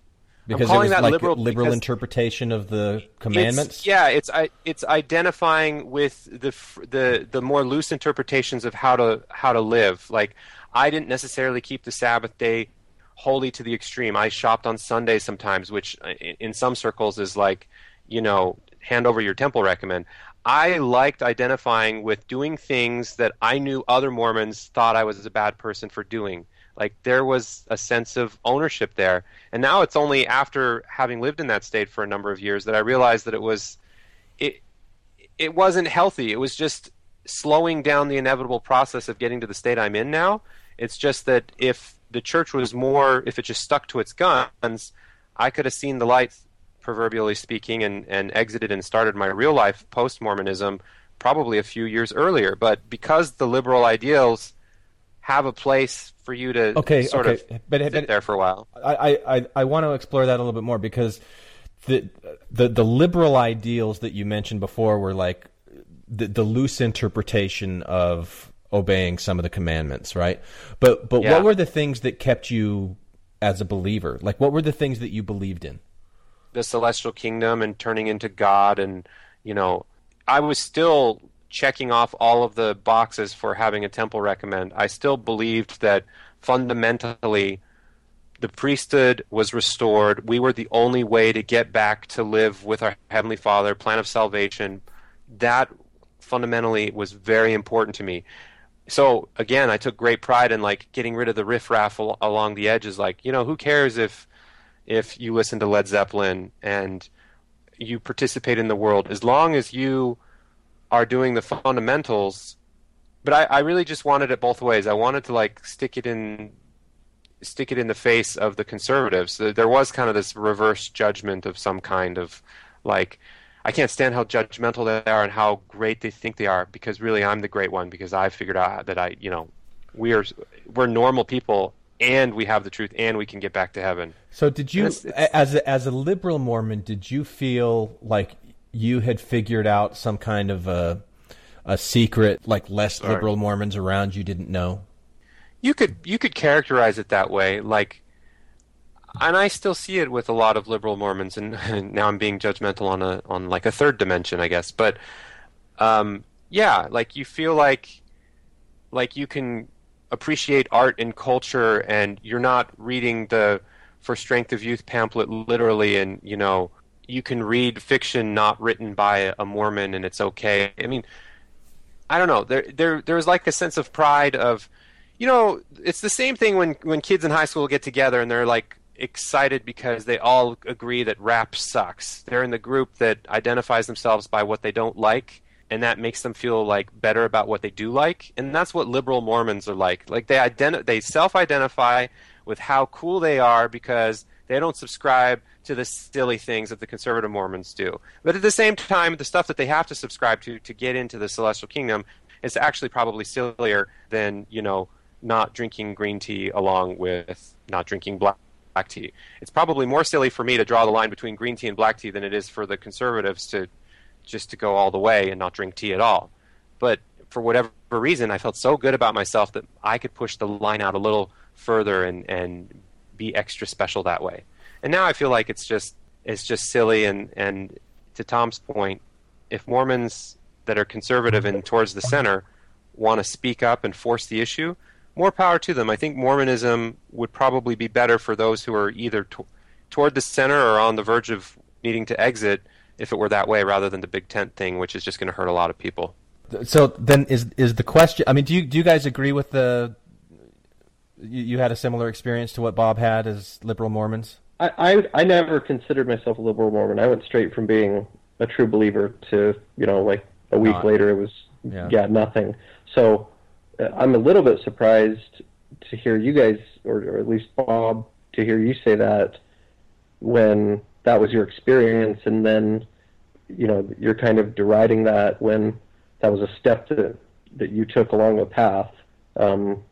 Because calling it was that like liberal liberal because interpretation of the commandments. It's, yeah, it's I, it's identifying with the the the more loose interpretations of how to how to live. Like, I didn't necessarily keep the Sabbath day holy to the extreme. I shopped on Sundays sometimes, which in, in some circles is like, you know, hand over your temple recommend. I liked identifying with doing things that I knew other Mormons thought I was a bad person for doing. Like, there was a sense of ownership there. And now it's only after having lived in that state for a number of years that I realized that it was it it wasn't healthy. It was just slowing down the inevitable process of getting to the state I'm in now. It's just that if the church was more, if it just stuck to its guns, I could have seen the light, proverbially speaking, and, and exited and started my real life post-Mormonism probably a few years earlier. But because the liberal ideals have a place for you to okay, sort okay. of but, sit but, there for a while. I, I, I want to explore that a little bit more, because the the the liberal ideals that you mentioned before were like the, the loose interpretation of obeying some of the commandments, right? But but Yeah. what were the things that kept you as a believer? Like, what were the things that you believed in? The celestial kingdom and turning into God, and, you know, I was still checking off all of the boxes for having a temple recommend. I still believed that fundamentally the priesthood was restored. We were the only way to get back to live with our Heavenly Father, plan of salvation. That fundamentally was very important to me. So again, I took great pride in like getting rid of the riffraff al- along the edges. Like, you know, who cares if if you listen to Led Zeppelin and you participate in the world, as long as you are doing the fundamentals. But I, I really just wanted it both ways. I wanted to like stick it in stick it in the face of the conservatives. There was kind of this reverse judgment of some kind of like, I can't stand how judgmental they are and how great they think they are, because really I'm the great one, because I figured out that I, you know, we are we're normal people and we have the truth and we can get back to heaven. So did you, It's- it's- as a, as a liberal Mormon, did you feel like you had figured out some kind of a a secret, like less Sorry. liberal Mormons around you didn't know? You could you could characterize it that way, like, and I still see it with a lot of liberal Mormons, and, and now I'm being judgmental on a on like a third dimension, I guess. But um, yeah, like you feel like like you can appreciate art and culture, and you're not reading the For Strength of Youth pamphlet literally, and you know you can read fiction not written by a Mormon, and it's okay. I mean, I don't know. There there there's like a sense of pride of, you know, it's the same thing when when kids in high school get together and they're like excited because they all agree that rap sucks. They're in the group that identifies themselves by what they don't like, and that makes them feel like better about what they do like. And that's what liberal Mormons are like. Like they identi- they self-identify with how cool they are because they don't subscribe to the silly things that the conservative Mormons do. But at the same time, the stuff that they have to subscribe to to get into the celestial kingdom is actually probably sillier than, you know, not drinking green tea along with not drinking black black tea. It's probably more silly for me to draw the line between green tea and black tea than it is for the conservatives to just to go all the way and not drink tea at all. But for whatever reason, I felt so good about myself that I could push the line out a little further and, and be extra special that way. And now I feel like it's just it's just silly, and, and to Tom's point, if Mormons that are conservative and towards the center want to speak up and force the issue, more power to them. I think Mormonism would probably be better for those who are either to- toward the center or on the verge of needing to exit if it were that way, rather than the big tent thing, which is just going to hurt a lot of people. So then is is the question, I mean, do you do you guys agree with the, you, you had a similar experience to what Bob had as liberal Mormons? I, I I never considered myself a liberal Mormon. I went straight from being a true believer to, you know, like a week Not. later it was, Yeah. yeah, nothing. So uh, I'm a little bit surprised to hear you guys, or, or at least Bob, to hear you say that when that was your experience, and then, you know, you're kind of deriding that when that was a step that, that you took along a path. Um,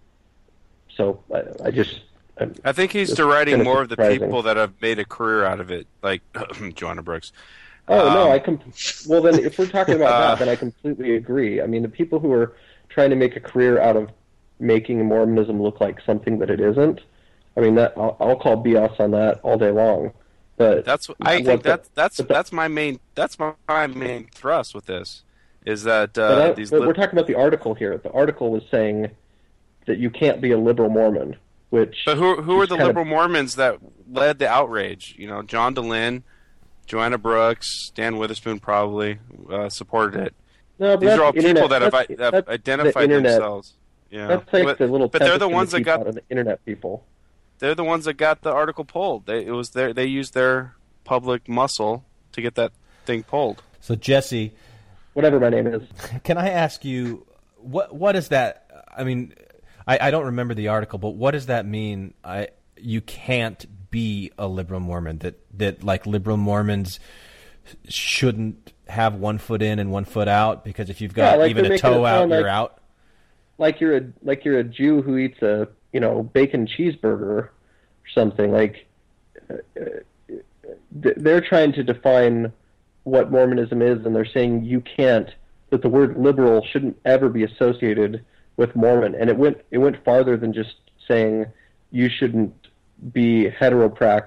so I, I just... I'm, I think he's it's deriding kinda more of the surprising. people that have made a career out of it, like Joanna Brooks. Oh no, Um, I com- well then if we're talking about Uh, that, then I completely agree. I mean, the people who are trying to make a career out of making Mormonism look like something that it isn't, I mean, that I'll, I'll call B S on that all day long. But that's I what think the, that's that's the, that's my main that's my, my main thrust with this is that uh, but I, these but li- we're talking about the article here. The article was saying that you can't be a liberal Mormon, which but who who are the liberal of, Mormons that led the outrage? You know, John Dehlin, Joanna Brooks, Dan Witherspoon probably uh, supported it. No, these are all internet, people that have, that's, have that's identified the themselves. Yeah, that's like but, the little. but they're the ones that got the internet people. They're the ones that got the article pulled. They, it was their they used their public muscle to get that thing pulled. So Jesse, whatever my name is, can I ask you what what is that? I mean, I, I don't remember the article, but what does that mean? I you can't be a liberal Mormon. That that like liberal Mormons shouldn't have one foot in and one foot out because if you've got yeah, like even a toe out, like, you're out. Like you're a like you're a Jew who eats a you know bacon cheeseburger or something. Like uh, they're trying to define what Mormonism is, and they're saying you can't. That the word liberal shouldn't ever be associated with Mormon, and it went it went farther than just saying you shouldn't be heteroprax.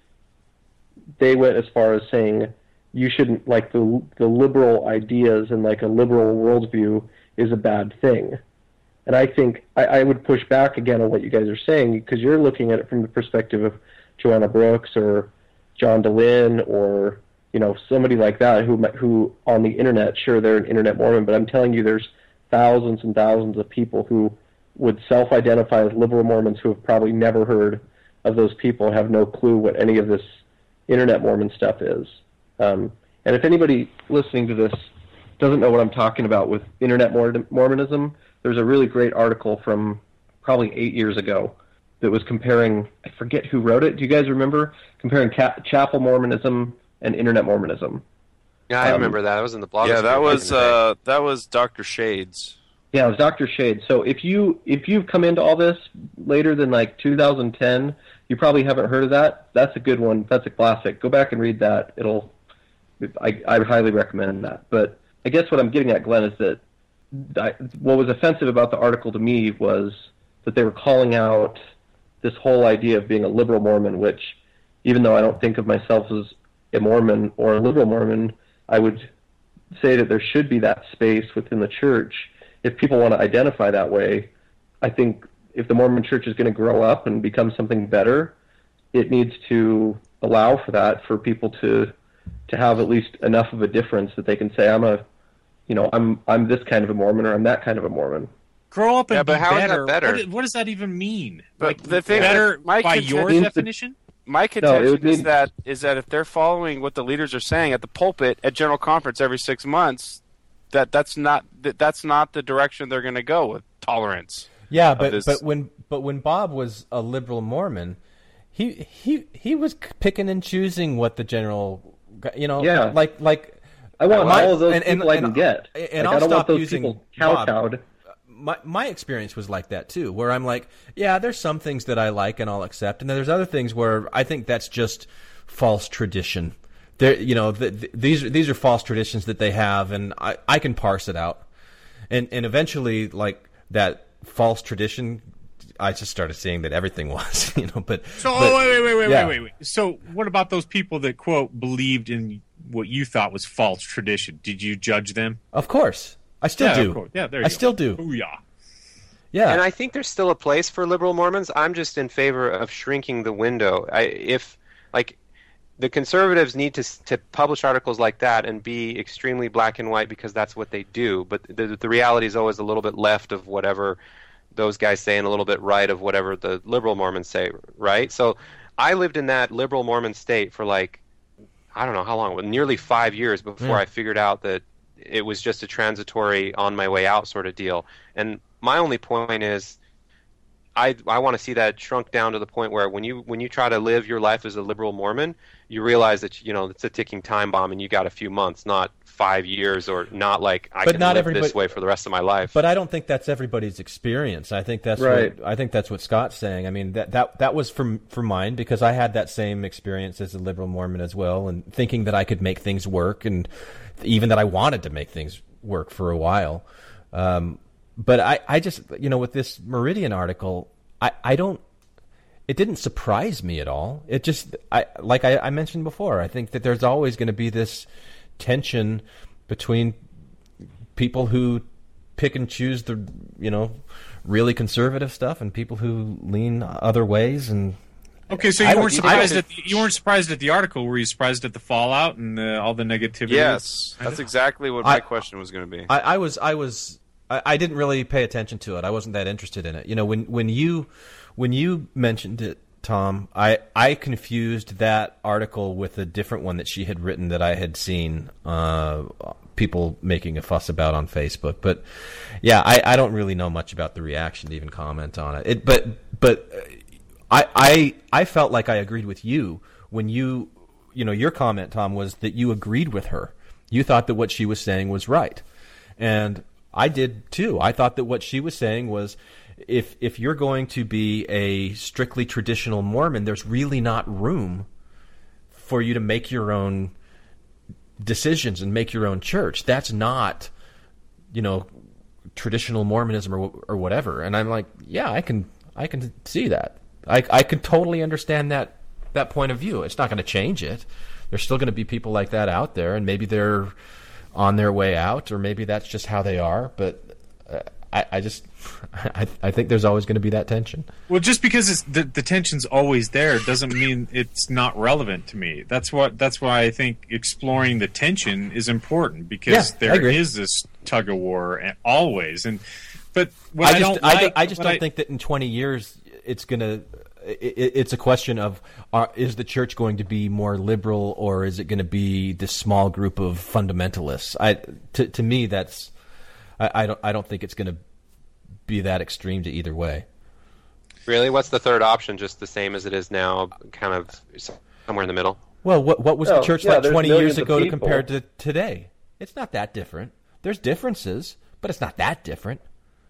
They went as far as saying you shouldn't like the the liberal ideas and like a liberal worldview is a bad thing. And I think I, I would push back again on what you guys are saying because you're looking at it from the perspective of Joanna Brooks or John Dehlin or you know somebody like that who who on the internet, sure they're an internet Mormon, but I'm telling you there's thousands and thousands of people who would self-identify as liberal Mormons who have probably never heard of those people, have no clue what any of this internet Mormon stuff is. Um, and if anybody listening to this doesn't know what I'm talking about with internet Mormonism, there's a really great article from probably eight years ago that was comparing, I forget who wrote it. Do you guys remember? Comparing ca- chapel Mormonism and internet Mormonism. Yeah, I um, remember that. That was in the blog. Yeah, that was uh, that was Doctor Shades. Yeah, it was Doctor Shades. So if you if you've come into all this later than like two thousand ten, you probably haven't heard of that. That's a good one. That's a classic. Go back and read that. It'll I I would highly recommend that. But I guess what I'm getting at, Glenn, is that I, what was offensive about the article to me was that they were calling out this whole idea of being a liberal Mormon, which, even though I don't think of myself as a Mormon or a liberal Mormon, I would say that there should be that space within the church. If people want to identify that way, I think if the Mormon church is going to grow up and become something better, it needs to allow for that, for people to to have at least enough of a difference that they can say, I'm a You know, I'm I'm this kind of a Mormon or I'm that kind of a Mormon. Grow up and yeah, but be how better. is that better? What, what does that even mean? But like, the thing, better my by contention- your means definition? My contention would is mean- that is that if they're following what the leaders are saying at the pulpit at General Conference every six months, that that's not that, that's not the direction they're going to go with tolerance. Yeah, but this. but when but when Bob was a liberal Mormon, he he he was picking and choosing what the general, you know, Yeah. like like. I want My- all of those and- and- people I and- can get. and like, I'll I don't stop want those using people Bob. kowtowed. My my experience was like that too, where I'm like, yeah, there's some things that I like and I'll accept, and then there's other things where I think that's just false tradition. There, you know, the, the, these are these are false traditions that they have, and I, I can parse it out, and and eventually, like that false tradition, I just started seeing that everything was, you know. But So but, oh, wait, wait, wait, wait, yeah. wait, wait, wait. So what about those people that quote believed in what you thought was false tradition? Did you judge them? Of course, I still yeah, do. Of course. Yeah, there you I go. still do. Booyah. Yeah, And I think there's still a place for liberal Mormons. I'm just in favor of shrinking the window. I, if like the conservatives need to to publish articles like that and be extremely black and white because that's what they do. But the the reality is always a little bit left of whatever those guys say and a little bit right of whatever the liberal Mormons say, right? So I lived in that liberal Mormon state for like, I don't know how long, nearly five years before Yeah. I figured out that it was just a transitory on my way out sort of deal. And my only point is I I want to see that shrunk down to the point where when you when you try to live your life as a liberal Mormon, you realize that you know it's a ticking time bomb and you got a few months, not five years, or not like I But can not live everybody- this way for the rest of my life. But I don't think that's everybody's experience. I think that's Right. what I think that's what Scott's saying. I mean that that that was from for mine because I had that same experience as a liberal Mormon as well, and thinking that I could make things work, and even that I wanted to make things work for a while. Um, but I, I just you know with this Meridian article, I, I don't. it didn't surprise me at all. It just, I like I, I mentioned before, I think that there's always going to be this tension between people who pick and choose the, you know, really conservative stuff and people who lean other ways. And okay, so you weren't surprised at the, you weren't surprised at the article. Were you surprised at the fallout and the, all the negativity? Yes, that's exactly what my I, question was going to be. I, I was, I was, I, I didn't really pay attention to it. I wasn't that interested in it. You know, when when you when you mentioned it, Tom, I I confused that article with a different one that she had written that I had seen uh, people making a fuss about on Facebook. But yeah, I, I don't really know much about the reaction to even comment on it. it but but. I, I I felt like I agreed with you when you, you know, your comment, Tom, was that you agreed with her. You thought that what she was saying was right. And I did too. I thought that what she was saying was if if you're going to be a strictly traditional Mormon, there's really not room for you to make your own decisions and make your own church. That's not, you know, traditional Mormonism or or whatever. And I'm like, yeah, I can I can see that. I, I could totally understand that that point of view. It's not going to change it. There's still going to be people like that out there, and maybe they're on their way out, or maybe that's just how they are. But uh, I, I just I, I think there's always going to be that tension. Well, just because it's, the, the tension's always there doesn't mean it's not relevant to me. That's what that's why I think exploring the tension is important, because yeah, there is this tug of war always. And but what I, I just don't I, like, don't, I just don't I, think that in twenty years it's going to. It's a question of are, is the church going to be more liberal, or is it going to be this small group of fundamentalists? I to to me that's I, I don't I don't think it's going to be that extreme to either way. Really, what's the third option? Just the same as it is now, kind of somewhere in the middle. Well, what what was oh, the church yeah, like twenty years ago to people. compared to today? It's not that different. There's differences, but it's not that different.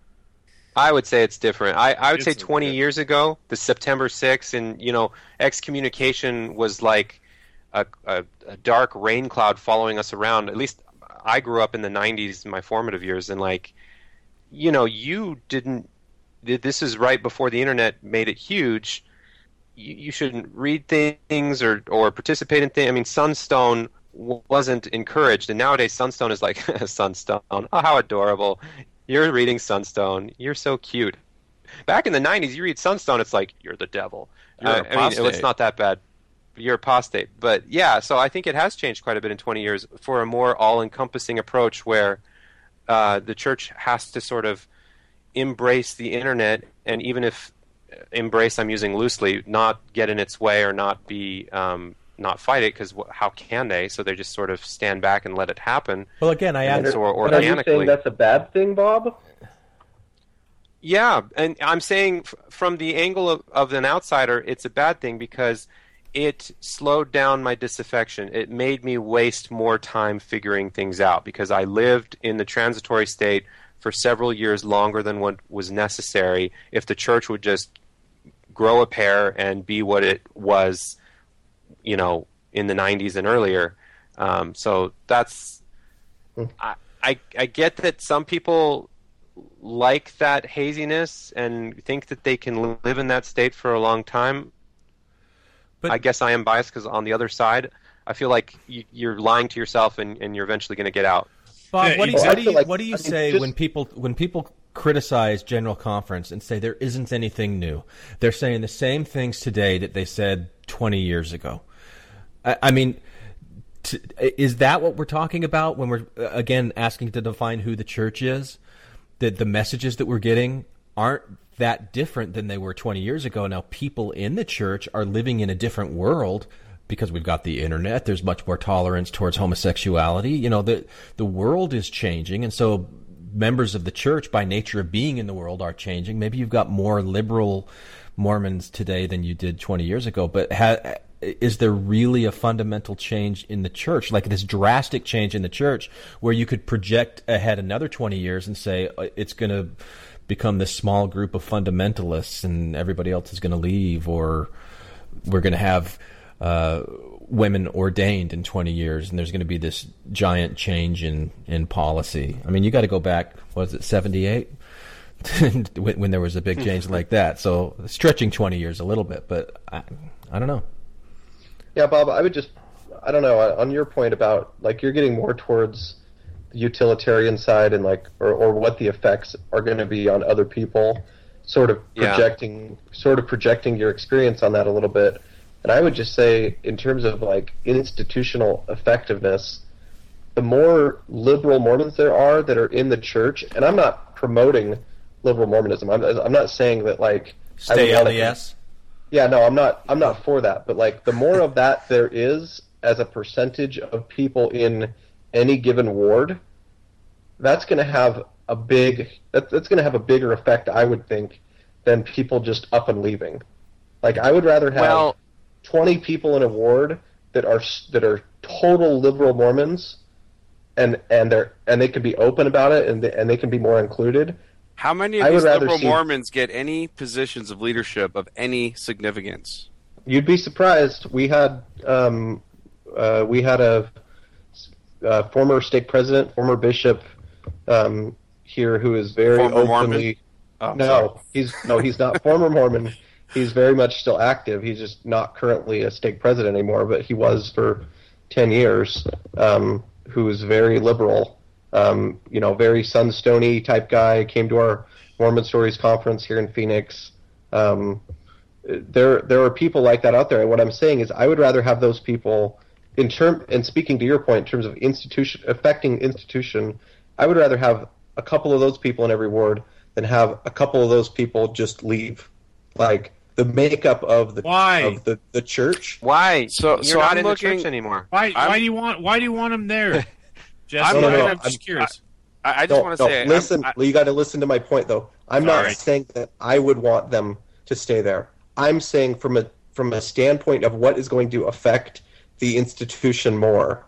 I would say it's different. I, I would It's say twenty different. years ago, the September sixth, and you know, excommunication was like a, a, a dark rain cloud following us around. At least I grew up in the nineties, in my formative years, and like, you know, you didn't. This is right before the internet made it huge. You, you shouldn't read things or or participate in things. I mean, Sunstone w- wasn't encouraged, and nowadays Sunstone is like Sunstone. Oh, how adorable! You're reading Sunstone. You're so cute. Back in the nineties, you read Sunstone, it's like, you're the devil. You're uh, an I mean, apostate. it's not that bad. You're apostate. But yeah, so I think it has changed quite a bit in twenty years for a more all-encompassing approach where uh, the church has to sort of embrace the internet, and even if embrace I'm using loosely, not get in its way or not be um, not fight it, because wh- how can they? So they just sort of stand back and let it happen. Well, again, I And asked. so, or But are you organically. saying that's a bad thing, Bob? Yeah, and I'm saying f- from the angle of, of an outsider, it's a bad thing because it slowed down my disaffection. It made me waste more time figuring things out because I lived in the transitory state for several years longer than what was necessary if the church would just grow a pair and be what it was, you know, in the nineties and earlier. Um, so that's I, I I get that some people like that haziness and think that they can live in that state for a long time. But I guess I am biased because on the other side, I feel like you, you're lying to yourself and, and you're eventually going to get out. Bob, Yeah, what do you, exactly. what do you, Like, what do you I mean, say just- when people when people criticize General Conference and say there isn't anything new? They're saying the same things today that they said twenty years ago. I, I mean, t- is that what we're talking about when we're uh, again asking to define who the church is? That the messages that we're getting aren't that different than they were twenty years ago. Now, people in the church are living in a different world because we've got the internet. There's much more tolerance towards homosexuality. You know, the the world is changing, and so members of the church, by nature of being in the world, are changing. Maybe you've got more liberal Mormons today than you did twenty years ago, but ha- is there really a fundamental change in the church, like this drastic change in the church, where you could project ahead another twenty years and say uh, it's going to become this small group of fundamentalists and everybody else is going to leave, or we're going to have uh, women ordained in twenty years and there's going to be this giant change in, in policy? I mean, you got to go back, what is it, seventy-eight when, when there was a big change like that. So stretching twenty years a little bit, but I, I don't know. Yeah, Bob, I would just, I don't know, on your point about, like, you're getting more towards the utilitarian side and, like, or, or what the effects are going to be on other people, sort of projecting, yeah. sort of projecting your experience on that a little bit. And I would just say, in terms of, like, institutional effectiveness, the more liberal Mormons there are that are in the church, and I'm not promoting liberal Mormonism. I'm, I'm not saying that, like, stay L D S. Yeah, no, I'm not. I'm not for that. But, like, the more of that there is as a percentage of people in any given ward, that's going to have a big. That, that's going to have a bigger effect, I would think, than people just up and leaving. Like, I would rather have well, twenty people in a ward that are that are total liberal Mormons, and and they're and they can be open about it, and they, and they can be more included. How many of I these would rather liberal see- Mormons get any positions of leadership of any significance? You'd be surprised. We had um, uh, we had a, a former stake president, former bishop um, here who is very Former Mormon? openly. Oh, no, sorry. he's no, he's not former Mormon. He's very much still active. He's just not currently a stake president anymore, but he was for ten years. Um, who is very liberal. Um, you know, very Sunstony type guy. Came to our Mormon Stories conference here in Phoenix. Um, there, there are people like that out there. And what I'm saying is, I would rather have those people in term. And speaking to your point, in terms of institution affecting institution, I would rather have a couple of those people in every ward than have a couple of those people just leave. Like the makeup of the Why? of the, the church. Why? So, You're so not I'm in looking. the church anymore. Why? I'm- Why do you want? Why do you want him there? Jesse, I'm, No, no, no, I'm just I'm- curious. I, I just No, want to no, say, I'm- listen. I, you got to listen to my point, though. I'm Sorry. not saying that I would want them to stay there. I'm saying from a from a standpoint of what is going to affect the institution more.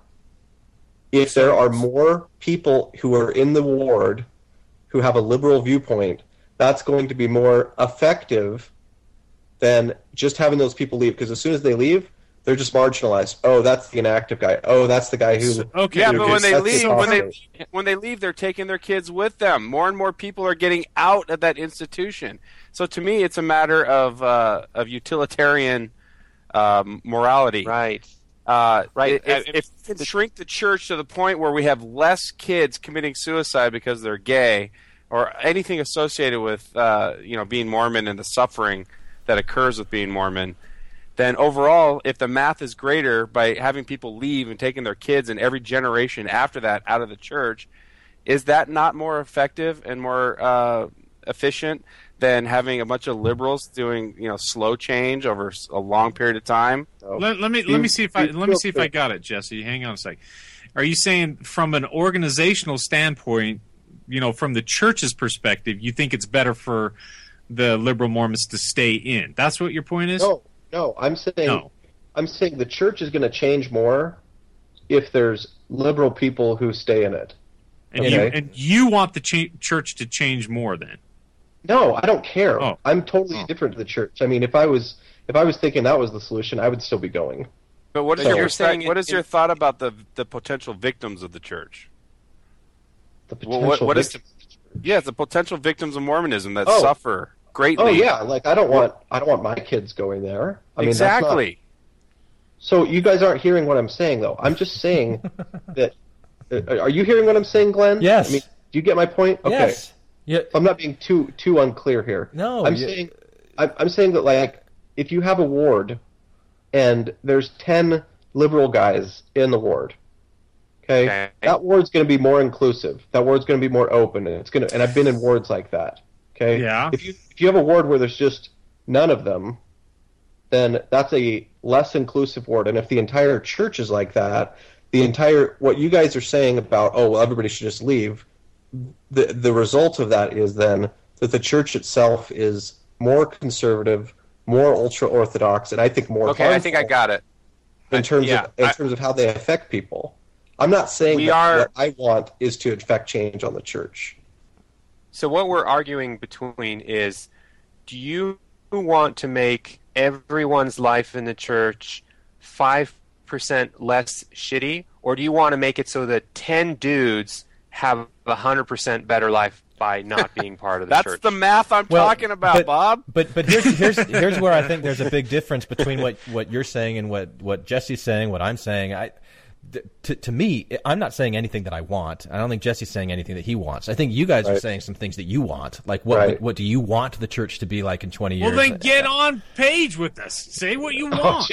If there are more people who are in the ward who have a liberal viewpoint, that's going to be more effective than just having those people leave. Because as soon as they leave, they're just marginalized. Oh, that's the inactive guy. Oh, that's the guy who. Okay. yeah, okay. but when they that's leave, the when they topic. when they leave, they're taking their kids with them. More and more people are getting out of that institution. So to me, it's a matter of uh, of utilitarian um, morality. Right. Uh, Right. If, if we can shrink the church to the point where we have less kids committing suicide because they're gay, or anything associated with uh, you know being Mormon and the suffering that occurs with being Mormon, then overall, if the math is greater by having people leave and taking their kids and every generation after that out of the church, is that not more effective and more uh, efficient than having a bunch of liberals doing you know slow change over a long period of time? Let, let me let me see if I let me see if I got it, Jesse. Hang on a sec. Are you saying from an organizational standpoint, you know, from the church's perspective, you think it's better for the liberal Mormons to stay in? That's what your point is? No, no. I'm saying No. I'm saying the church is going to change more if there's liberal people who stay in it. And Okay. you and you want the cha- church to change more then? No, I don't care. Oh. I'm totally Oh. different to the church. I mean, if I was if I was thinking that was the solution, I would still be going. But what is So- your You're perspe- saying what it- is your thought about the the potential victims of the church? The Well, potential what- what is- victims. Yes, the potential victims of Mormonism that Oh. suffer greatly. Oh yeah, like I don't want I don't want my kids going there. I mean, that's not- exactly. So you guys aren't hearing what I'm saying, though. I'm just saying that. Uh, are you hearing what I'm saying, Glenn? Yes. I mean, do you get my point? Okay. Yes. Yeah. I'm not being too too unclear here. No, I'm you- saying I'm, I'm saying that like if you have a ward and there's ten liberal guys in the ward, okay, Okay. that ward's going to be more inclusive. That ward's going to be more open, and it's going to. And I've been in wards like that. Okay. Yeah. If you if you have a ward where there's just none of them, then that's a less inclusive ward. And if the entire church is like that, the entire what you guys are saying about oh well everybody should just leave, the the result of that is then that the church itself is more conservative, more ultra orthodox, and I think more Okay, I think I harmful got it. in terms yeah, of in I- terms of how they affect people. I'm not saying We that are- what I want is to affect change on the church. So what we're arguing between is, do you want to make everyone's life in the church five percent less shitty, or do you want to make it so that ten dudes have a one hundred percent better life by not being part of the That's church. the math I'm Well, talking about, but, Bob. But but here's here's here's where I think there's a big difference between what, what you're saying and what, what Jesse's saying, what I'm saying. I th- to to me, I'm not saying anything that I want. I don't think Jesse's saying anything that he wants. I think you guys Right. are saying some things that you want. Like what Right. what do you want the church to be like in twenty years? Well, then get on page with us. Say what you want.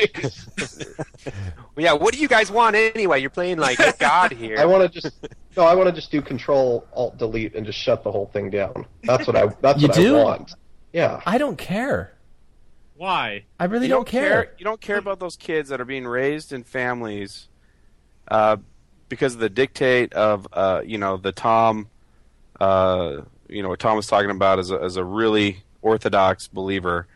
Well, yeah, what do you guys want anyway? You're playing like God here. I want to just no. I want to just do Control Alt Delete and just shut the whole thing down. That's what I. That's You what do? I want. Yeah. I don't care. Why? I really You don't, care. You don't care about those kids that are being raised in families uh, because of the dictate of, uh, you know, the Tom, uh, you know, what Tom was talking about as a, as a really orthodox believer.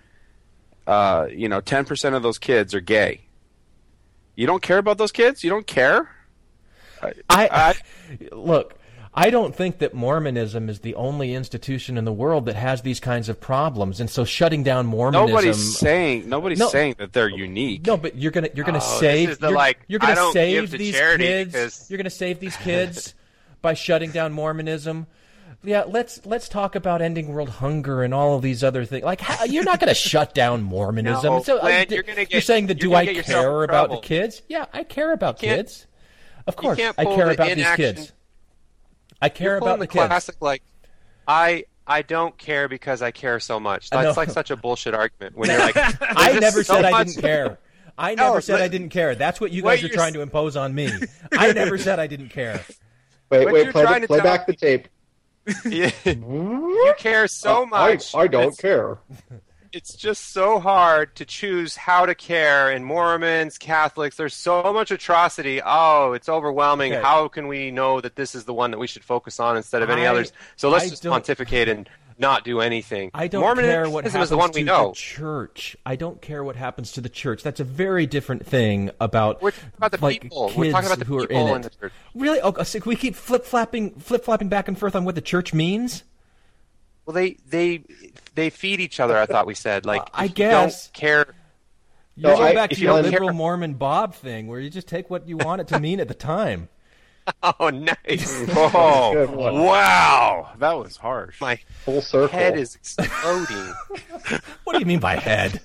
Uh, you know, ten percent of those kids are gay. You don't care about those kids? You don't care? I, I- look. I don't think that Mormonism is the only institution in the world that has these kinds of problems, and so shutting down Mormonism. Nobody's saying nobody's No. saying that they're unique. No, but you're gonna you're gonna Oh, save this is the, you're, like, you're I gonna don't save give to these charity kids. because- You're gonna save these kids by shutting down Mormonism. Yeah, let's let's talk about ending world hunger and all of these other things. Like, how, you're not going to shut down Mormonism. No, so, uh, Glenn, d- you're gonna get- you're saying that you're do gonna I get yourself care in about the trouble. kids? Yeah, I care about You can't- kids. Of course, can't I pull care the about these inaction- kids. I care You're pulling about the the kids. classic like, I I don't care because I care so much. I That's know. like such a bullshit argument when you're like, I there's never so said I much- didn't care. I never No, said but- I didn't care. That's what you what guys are you're trying s- to impose on me. I never said I didn't care. Wait, What wait. you're Play, trying the, to play tell back the me- tape. you, you care so I, much. I don't It's- care. It's just so hard to choose how to care. And Mormons, Catholics, there's so much atrocity. Oh, it's overwhelming. Okay. How can we know that this is the one that we should focus on instead of any I- others? So let's I just don't- pontificate and not do anything. I don't Mormonism care what is happens the one to we know. the church. I don't care what happens to the church. That's a very different thing about We're talking about the like, people. kids We're talking about the who are people in in it. the church. Really? Oh, so we keep flip flapping, flip flopping back and forth on what the church means. Well, they they they feed each other. I thought we said like I if you guess. don't care. You're No, going I- back if to you your don't liberal care- Mormon Bob thing, where you just take what you want it to mean at the time. Oh, nice! Oh, Good one. wow. That was harsh. My Full circle. head is exploding. What do you mean by head?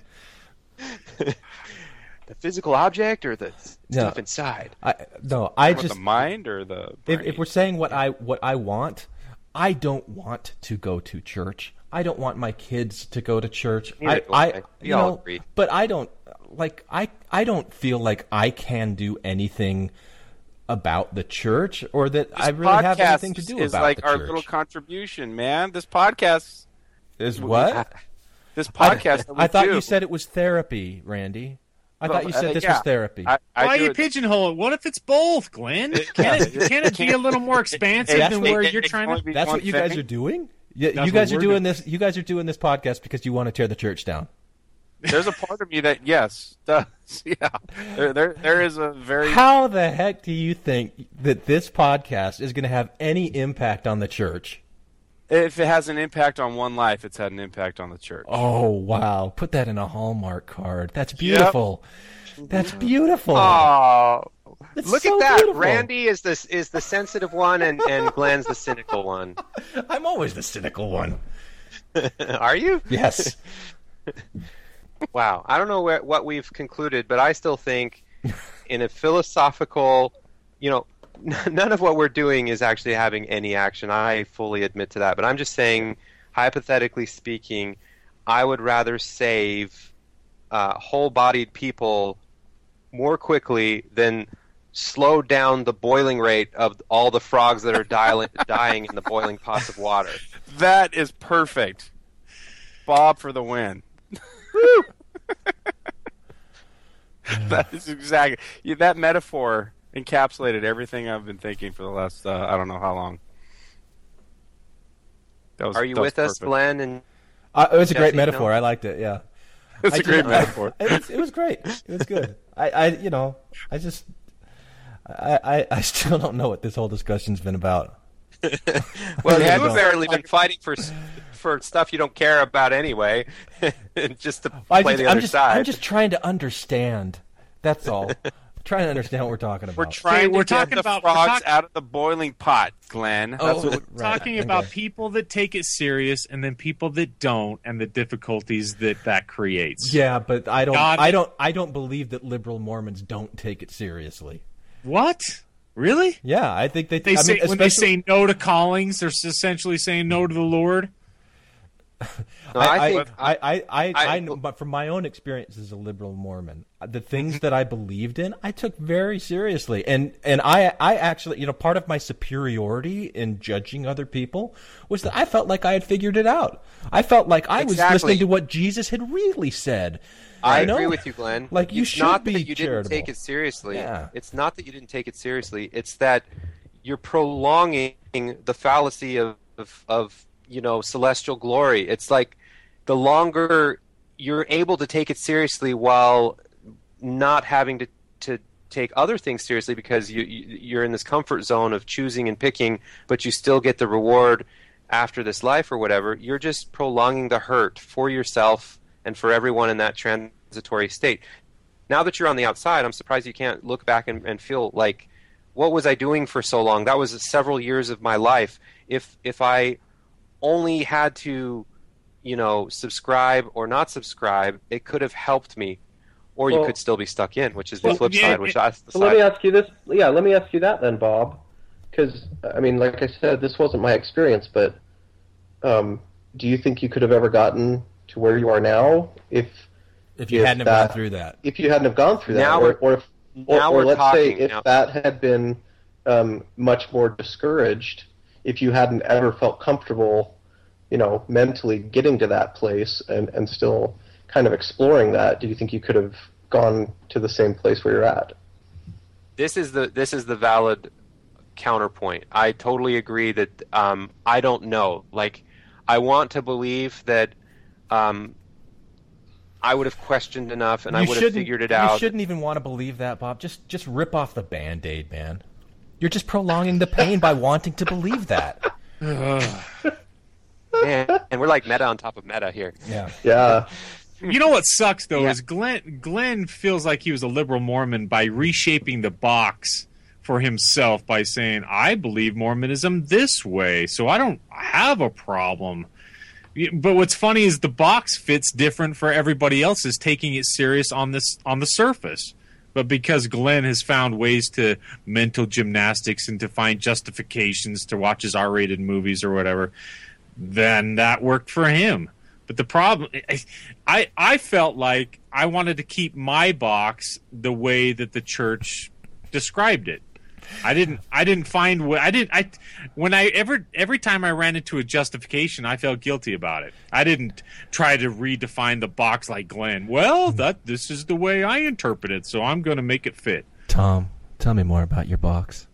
The physical object or the No. stuff inside? I no. I With just the mind or the if, brain? if we're saying what I what I want, I don't want to go to church. I don't want my kids to go to church. Neither I, do I I. We you all know, agree. but I don't like I I don't feel like I can do anything about the church or that This I really have podcast anything to do is about like the our church. little contribution, man. This podcast, Is what? this I, podcast. that we I thought do. you said it was therapy, Randy. I thought you Well, said uh, this yeah. was therapy. I, I Why do you it- pigeonhole it? What if it's both, Glenn? Can it, can it be a little more expansive That's than what- where it- you're it can trying only to? be That's one what you guys thing. are doing. Yeah, That's you guys what are we're doing doing. this. You guys are doing this podcast because you want to tear the church down. There's a part of me that yes does. Yeah, there, there, there is a very. How the heck do you think that this podcast is going to have any impact on the church? If it has an impact on one life, it's had an impact on the church. Oh, wow. Put that in a Hallmark card. That's beautiful. That's beautiful. Oh, That's look so at that! beautiful. Randy is this is the sensitive one, and, and Glenn's the cynical one. I'm always the cynical one. Are you? Yes. Wow. I don't know where, what we've concluded, but I still think, in a philosophical, you know, none of what we're doing is actually having any action. I fully admit to that, but I'm just saying, hypothetically speaking, I would rather save uh, whole-bodied people more quickly than slow down the boiling rate of all the frogs that are dying, dying in the boiling pots of water. That is perfect. Bob for the win. That is exactly yeah, that metaphor encapsulated everything I've been thinking for the last uh, I don't know how long. That was, Are you that was with us, perfect. Glenn? And Uh, it was a great Jesse, metaphor. no? I liked it. Yeah. It's I a great did- metaphor. It was, it was great. It was good. I, I, you know, I just, I, I, I still don't know what this whole discussion's been about. Well, Yeah, you've don't. apparently been fighting for for stuff you don't care about anyway, just to I play just, the I'm other just, side. I'm just trying to understand. That's all. trying to understand what we're talking about. We're trying we're to get talking the about- we're frogs talk- out of the boiling pot, Glenn. Oh, That's what We're right. talking Okay. about people that take it serious and then people that don't, and the difficulties that that creates. Yeah, but I don't. God- I don't. I don't believe that liberal Mormons don't take it seriously. What? Really? Yeah, I think they. They I say mean, when they especially- say no to callings, they're essentially saying no to the Lord. No, I, I I, think I, I, I, I- I know, but from my own experience as a liberal Mormon, the things that I believed in, I took very seriously, and and I, I actually, you know, part of my superiority in judging other people was that I felt like I had figured it out. I felt like I was Exactly. listening to what Jesus had really said. I You know? agree with you, Glenn. Like, you it's should not be that you charitable. didn't take it seriously. Yeah. It's not that you didn't take it seriously. It's that you're prolonging the fallacy of, of, of you know, celestial glory. It's like the longer you're able to take it seriously while not having to, to take other things seriously because you, you, you're in this comfort zone of choosing and picking, but you still get the reward after this life or whatever, you're just prolonging the hurt for yourself and for everyone in that transitory state. Now that you're on the outside, I'm surprised you can't look back and, and feel like, what was I doing for so long? That was several years of my life. If if I only had to, you know, subscribe or not subscribe, it could have helped me. Or you Well- could still be stuck in, which is the Well, flip yeah, side, which that's the So let side. me ask you this. Yeah, let me ask you that then, Bob. Because, I mean, like I said, this wasn't my experience, but um, do you think you could have ever gotten to where you are now if If you If hadn't have that- gone through that, if you hadn't have gone through that? Now or, we're- or if, or, now or we're let's talking. say if Now- that had been um, much more discouraged, if you hadn't ever felt comfortable, you know, mentally getting to that place and, and still kind of exploring that, do you think you could have gone to the same place where you're at? This is the this is the valid counterpoint. I totally agree that um, I don't know. Like, I want to believe that um, I would have questioned enough and I you would have shouldn't. figured it You out. shouldn't even want to believe that, Bob. Just just rip off the Band-Aid, man. You're just prolonging the pain by wanting to believe that. Man, and we're like meta on top of meta here. Yeah. Yeah. You know what sucks though Yeah. is Glenn. Glenn feels like he was a liberal Mormon by reshaping the box for himself by saying, "I believe Mormonism this way, so I don't have a problem." But what's funny is the box fits different for everybody else is taking it serious on this on the surface. But because Glenn has found ways to mental gymnastics and to find justifications to watch his R-rated movies or whatever, then that worked for him. But the problem, I I felt like I wanted to keep my box the way that the church described it. I didn't. I didn't find. I didn't. I when I ever every time I ran into a justification, I felt guilty about it. I didn't try to redefine the box like Glenn. Well, that this is the way I interpret it, so I'm going to make it fit. Tom, tell me more about your box.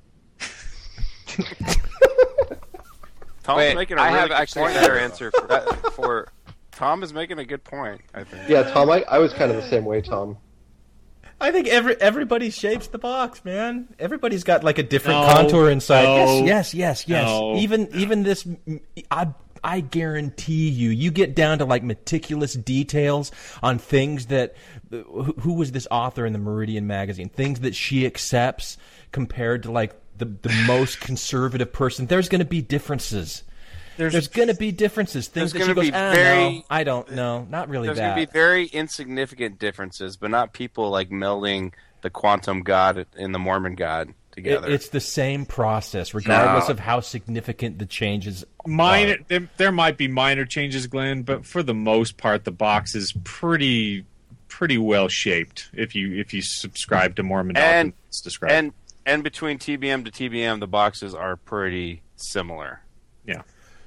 Tom's Wait, making a I really have good actually point a better there, answer for that. For Tom is making a good point, I think. Yeah, Tom, I, I was kind of the same way, Tom. I think every everybody shapes the box, man. Everybody's got like a different No, contour inside. no, yes, yes, yes, yes. no. Even even this, I I guarantee you, you get down to like meticulous details on things that who, who was this author in the Meridian magazine? Things that she accepts compared to like the the most conservative person. There's going to be differences. There's, There's going to be differences. Things There's that she gonna goes, be ah, very- no, I don't know, not really There's that. going to be very insignificant differences, but not people like melding the quantum God and the Mormon God It, together. it's the same process, regardless No. of how significant the changes minor. are. There, there might be minor changes, Glenn, but for the most part, the box is pretty pretty well shaped. If you if you subscribe to Mormon And- doctrine, it's described. and and between T B M to T B M, the boxes are pretty similar. yeah.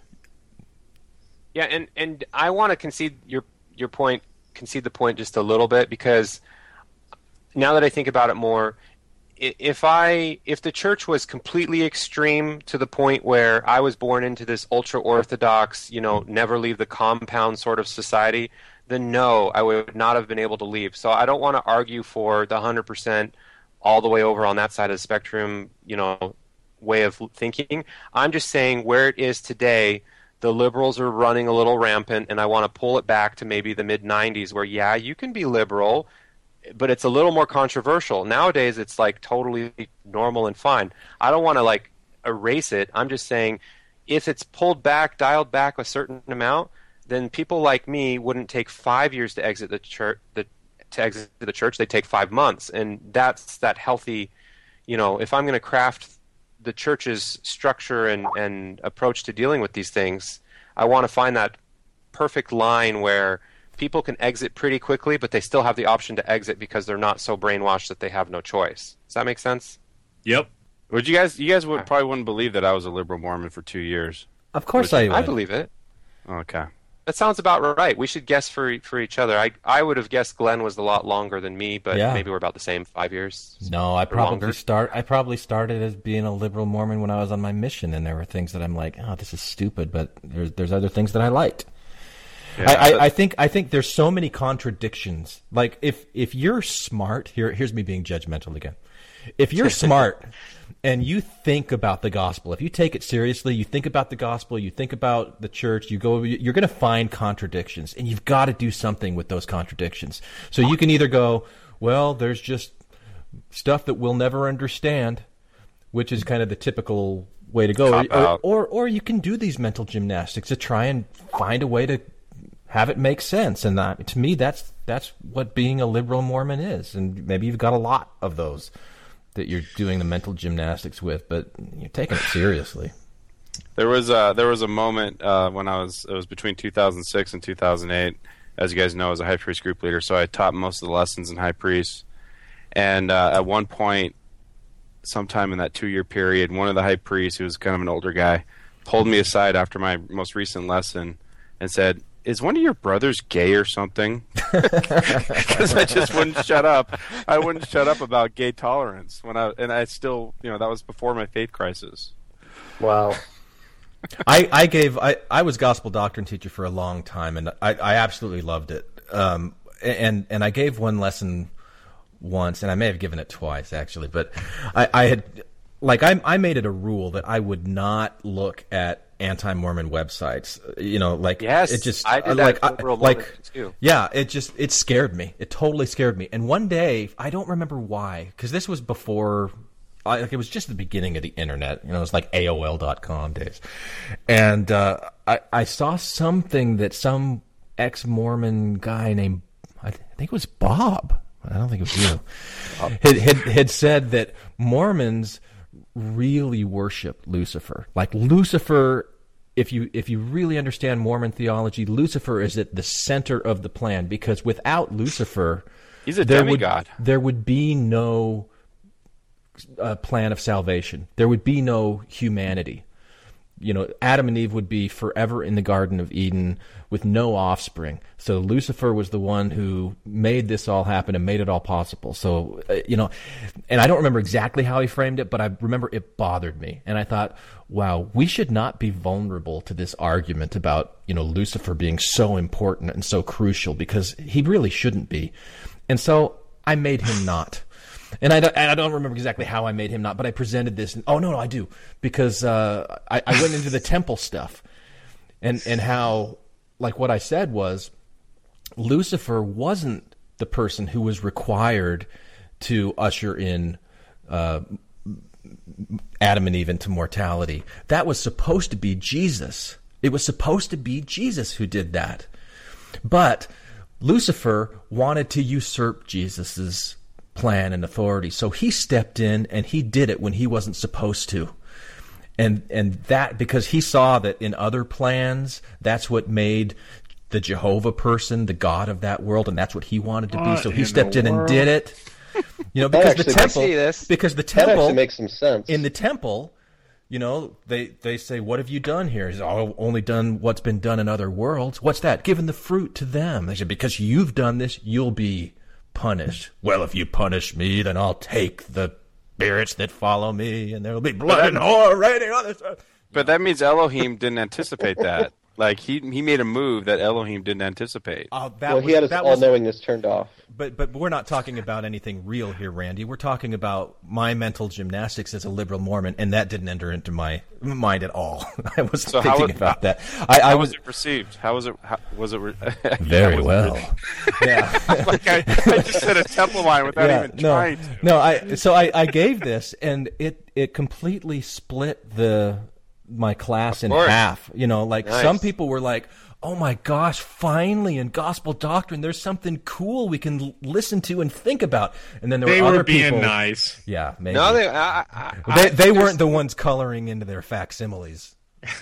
Yeah, and, and I want to concede your your point, concede the point just a little bit, because now that I think about it more, i- if I if the church was completely extreme to the point where I was born into this ultra orthodox, you know, never leave the compound sort of society, then no, I would not have been able to leave. So I don't want to argue for the one hundred percent all the way over on that side of the spectrum, you know, way of thinking. I'm just saying where it is today, the liberals are running a little rampant, and I want to pull it back to maybe the mid nineties where, yeah, you can be liberal but it's a little more controversial. Nowadays, it's like totally normal and fine. I don't want to like erase it. I'm just saying if it's pulled back, dialed back a certain amount, then people like me wouldn't take five years to exit the church. The, to exit the church, they take five months, and that's that healthy. You know, if I'm going to craft the church's structure and, and approach to dealing with these things, I want to find that perfect line where people can exit pretty quickly, but they still have the option to exit because they're not so brainwashed that they have no choice. Does that make sense? Yep. Would you guys? You guys would probably wouldn't believe that I was a liberal Mormon for two years. Of course Would I you? would. I believe it. Okay. That sounds about right. We should guess for for each other. I I would have guessed Glenn was a lot longer than me, but Yeah. maybe we're about the same, five years. No, I or probably longer. start. I probably started as being a liberal Mormon when I was on my mission, and there were things that I'm like, oh, this is stupid, but there's there's other things that I liked. Yeah, I, but- I, I think I think there's so many contradictions. Like if if you're smart, here here's me being judgmental again. If you're smart and you think about the gospel, if you take it seriously, you think about the gospel, you think about the church, you go, you're going to find contradictions, and you've got to do something with those contradictions. So you can either go, well, there's just stuff that we'll never understand, which is kind of the typical way to go, Cop or, out. or or you can do these mental gymnastics to try and find a way to have it make sense. And that, to me, that's that's what being a liberal Mormon is. And maybe you've got a lot of those that you're doing the mental gymnastics with, but you're taking it seriously. There was a, there was a moment uh, when I was it was between two thousand six and two thousand eight. As you guys know, I was a high priest group leader, so I taught most of the lessons in high priest. And uh, at one point, sometime in that two-year period, one of the high priests, who was kind of an older guy, pulled me aside after my most recent lesson and said, "Is one of your brothers gay or something?" Because I just wouldn't shut up. I wouldn't shut up about gay tolerance when I and I still, you know, that was before my faith crisis. Wow. I, I gave I, I was gospel doctrine teacher for a long time, and I, I absolutely loved it. Um, and and I gave one lesson once, and I may have given it twice actually, but I, I had like I I made it a rule that I would not look at anti-Mormon websites. You know, like Yes, it just I did that like for Liberal like Mormon too. yeah, it just it scared me. It totally scared me. And one day, I don't remember why, because this was before. I, like it was just the beginning of the internet, you know. It was like A O L dot com days, and uh, I, I saw something that some ex-Mormon guy named I, th- I think it was Bob. I don't think it was you. had, had had said that Mormons really worship Lucifer. Like Lucifer, if you if you really understand Mormon theology, Lucifer is at the center of the plan, because without Lucifer, He's a there demigod. would there would be no uh, plan of salvation. There would be no humanity. You know, Adam and Eve would be forever in the Garden of Eden with no offspring. So Lucifer was the one who made this all happen and made it all possible. So, uh, you know, and I don't remember exactly how he framed it, but I remember it bothered me. And I thought, wow, we should not be vulnerable to this argument about, you know, Lucifer being so important and so crucial, because he really shouldn't be. And so I made him not. And I don't, and I don't remember exactly how I made him not, but I presented this. And, oh, no, no, I do. Because uh, I, I went into the temple stuff. And, and how, like what I said was, Lucifer wasn't the person who was required to usher in uh, Adam and Eve into mortality. That was supposed to be Jesus. It was supposed to be Jesus who did that. But Lucifer wanted to usurp Jesus's plan and authority. So he stepped in and he did it when he wasn't supposed to. And and that, because he saw that in other plans, that's what made the Jehovah person the god of that world, and that's what he wanted to be. What So he in stepped the in and world? did it. You know, That because the actually- temple I see this. because the That temple actually makes some sense. in the temple, you know, they, they say, what have you done here? He's oh, only done what's been done in other worlds. What's that? Given the fruit to them. They said, because you've done this, you'll be punished. Well, if you punish me, then I'll take the spirits that follow me, and there will be blood and horror raining on this earth. But that means Elohim didn't anticipate that. Like he he made a move that Elohim didn't anticipate. Oh, that well, was, he had his that was, all-knowingness turned off. But but we're not talking about anything real here, Randy. We're talking about my mental gymnastics as a liberal Mormon, and that didn't enter into my mind at all. I wasn't So how thinking was- about that. I, I How was was it received? How was it? How, was it? Re- very How was it well. re- Yeah. like I, I just said a temple line without Yeah, even no, trying to. no. I so I, I gave this, and it it completely split the my class in course. half. You know, like Nice. some people were like, "Oh my gosh, finally in gospel doctrine, there's something cool we can l- listen to and think about." And then there They were were other being people. nice. Yeah, maybe. No, they. I, I, they, I- they weren't the ones coloring into their facsimiles.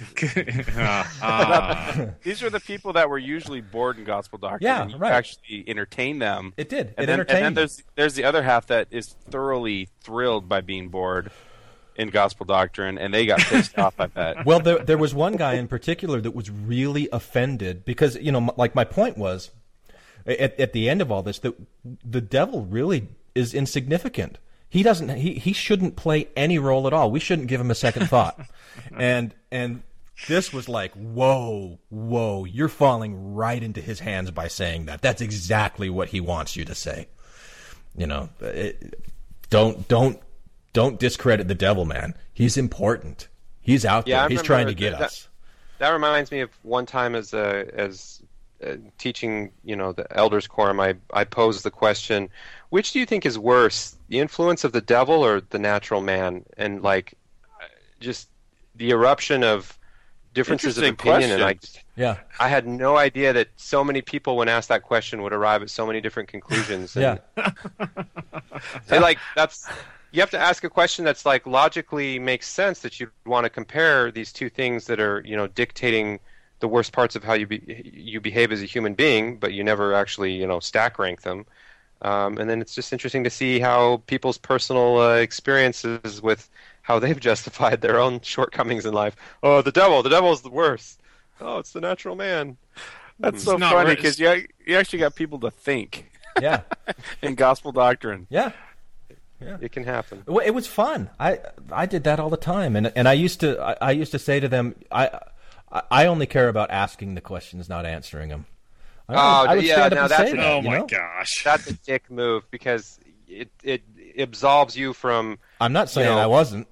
Ah, ah. These were the people that were usually bored in gospel doctrine. Yeah, and you right. Actually entertain them. It did. And It then, entertained and then there's there's the other half that is thoroughly thrilled by being bored in gospel doctrine, and they got pissed off. I bet. Well, there, there was one guy in particular that was really offended because, you know, m- like my point was, at, at the end of all this, that the devil really is insignificant. He doesn't. He, he shouldn't play any role at all. We shouldn't give him a second thought. and and this was like, whoa, whoa! You're falling right into his hands by saying that. That's exactly what he wants you to say. You know, it, don't don't. Don't discredit the devil, man. He's important. He's out Yeah, there. I He's remember trying to get that- us. That reminds me of one time as a, as uh, teaching, you know, the elders quorum. I I posed the question, which do you think is worse, the influence of the devil or the natural man? And like, just the eruption of differences of Interesting opinion. And I question. Yeah. I had no idea that so many people, when asked that question, would arrive at so many different conclusions. And Yeah. they, like that's. You have to ask a question that's like logically makes sense, that you want to compare these two things that are, you know, dictating the worst parts of how you be, you behave as a human being, but you never actually, you know, stack rank them. Um, and then it's just interesting to see how people's personal uh, experiences with how they've justified their own shortcomings in life. Oh, the devil, the devil's the worst. Oh, it's the natural man. That's It's so not funny right. because you you actually got people to think Yeah. in gospel doctrine. Yeah. It can happen. Well, it was fun. I I did that all the time, and and I used to I, I used to say to them, I I only care about asking the questions, not answering them. I would, Oh, I would yeah, stand up now and that's say a- that, Oh you my know? gosh. That's a dick move because it it absolves you from. I'm not saying You know- I wasn't.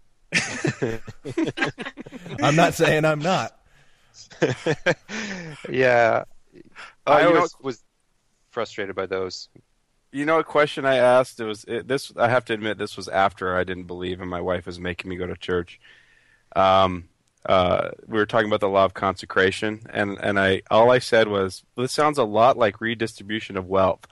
I'm not saying I'm not. Yeah, Oh, I you know always what- was frustrated by those. You know, a question I asked. It was it, this. I have to admit, this was after I didn't believe, and my wife was making me go to church. Um, uh, we were talking about the law of consecration, and and I all I said was, "This sounds a lot like redistribution of wealth."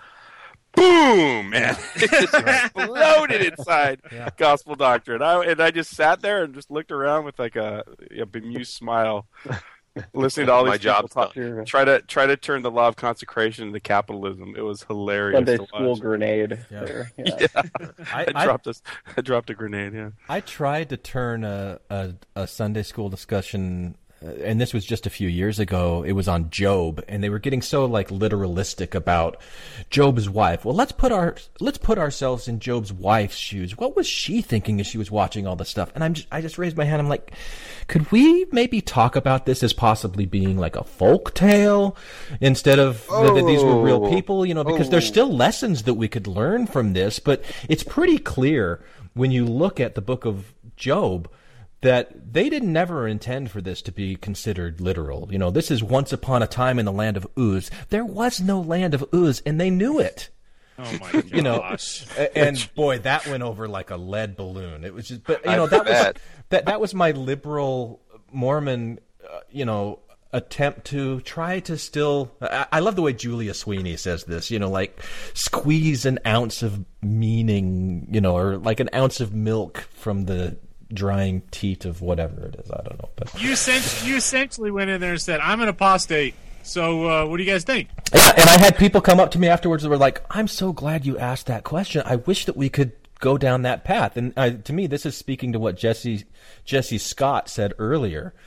Boom, man! It just exploded inside gospel doctrine. I, and I just sat there and just looked around with like a, a bemused smile, listening to all these My people job's talk, done. try to try to turn the law of consecration into capitalism. It was hilarious. Sunday to watch. school grenade. Yeah. There. Yeah. I, I I, dropped a, I dropped a grenade. Yeah. I tried to turn a, a, a Sunday school discussion, uh, and this was just a few years ago. It was on Job, and they were getting so like literalistic about Job's wife. Well, let's put our let's put ourselves in Job's wife's shoes. What was she thinking as she was watching all this stuff? And I'm just, I just raised my hand. I'm like, could we maybe talk about this as possibly being like a folk tale instead of that that these were real Oh. people? You know, because there's still lessons that we could learn from this, but it's pretty clear when you look at the book of Job that they didn't never intend for this to be considered literal. You know, this is once upon a time in the land of Uz. There was no land of Uz, and they knew it. Oh my gosh. You know, a- and boy, that went over like a lead balloon. It was just, but you know, I that was bet. that that was my liberal Mormon, uh, you know, attempt to try to still. I, I love the way Julia Sweeney says this. You know, like squeeze an ounce of meaning, you know, or like an ounce of milk from the drying teat of whatever it is. I don't know, but You, essentially, you essentially went in there and said, I'm an apostate, so uh, what do you guys think? yeah. And I had people come up to me afterwards that were like, "I'm so glad you asked that question. I wish that we could go down that path." And uh, to me, this is speaking to what Jesse Jesse Scott said earlier.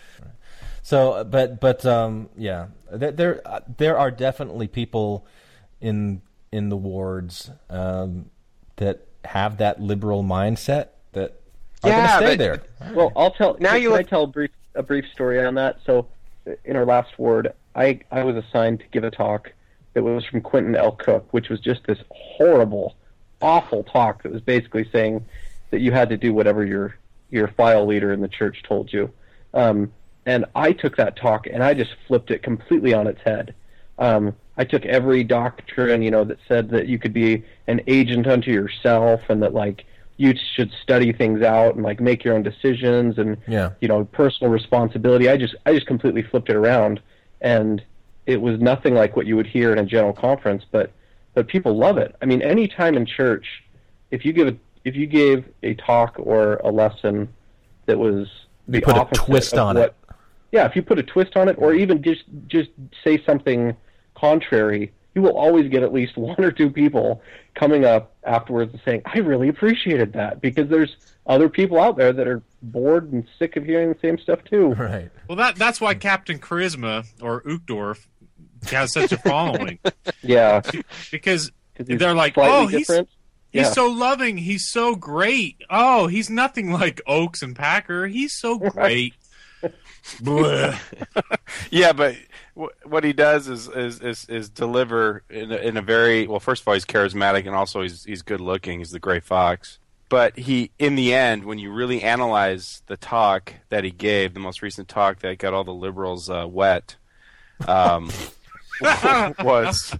So, but but um, yeah, there there, uh, there are definitely people in in the wards um, that have that liberal mindset that are Yeah, going to stay but- there. Well, I'll tell. Now Now you can I look- tell a brief a brief story on that? So, in our last ward, I, I was assigned to give a talk that was from Quentin L. Cook, which was just this horrible, awful talk that was basically saying that you had to do whatever your your file leader in the church told you. Um, and I took that talk and I just flipped it completely on its head. Um, I took every doctrine, you know, that said that you could be an agent unto yourself and that, like, you should study things out and, like, make your own decisions and, Yeah. you know, personal responsibility. I just I just completely flipped it around, and it was nothing like what you would hear in a general conference, but but people love it. I mean, any time in church, if you give a, if you gave a talk or a lesson that was the You put a opposite twist of on what, it. yeah, if you put a twist on it, or even just just say something contrary, you will always get at least one or two people coming up afterwards and saying, "I really appreciated that," because there's other people out there that are bored and sick of hearing the same stuff too. Right. Well, that that's why Captain Charisma or Uchtdorf has such a following. Yeah, because 'Cause he's they're like, slightly oh, he's different. he's Yeah. so loving, he's so great. Oh, he's nothing like Oakes and Packer. He's so great. Blech. Yeah, but w- what he does is is is, is deliver in a, in a very well. First of all, he's charismatic, and also he's he's good looking. He's the Gray Fox. But he, in the end, when you really analyze the talk that he gave, the most recent talk that got all the liberals uh, wet, um, was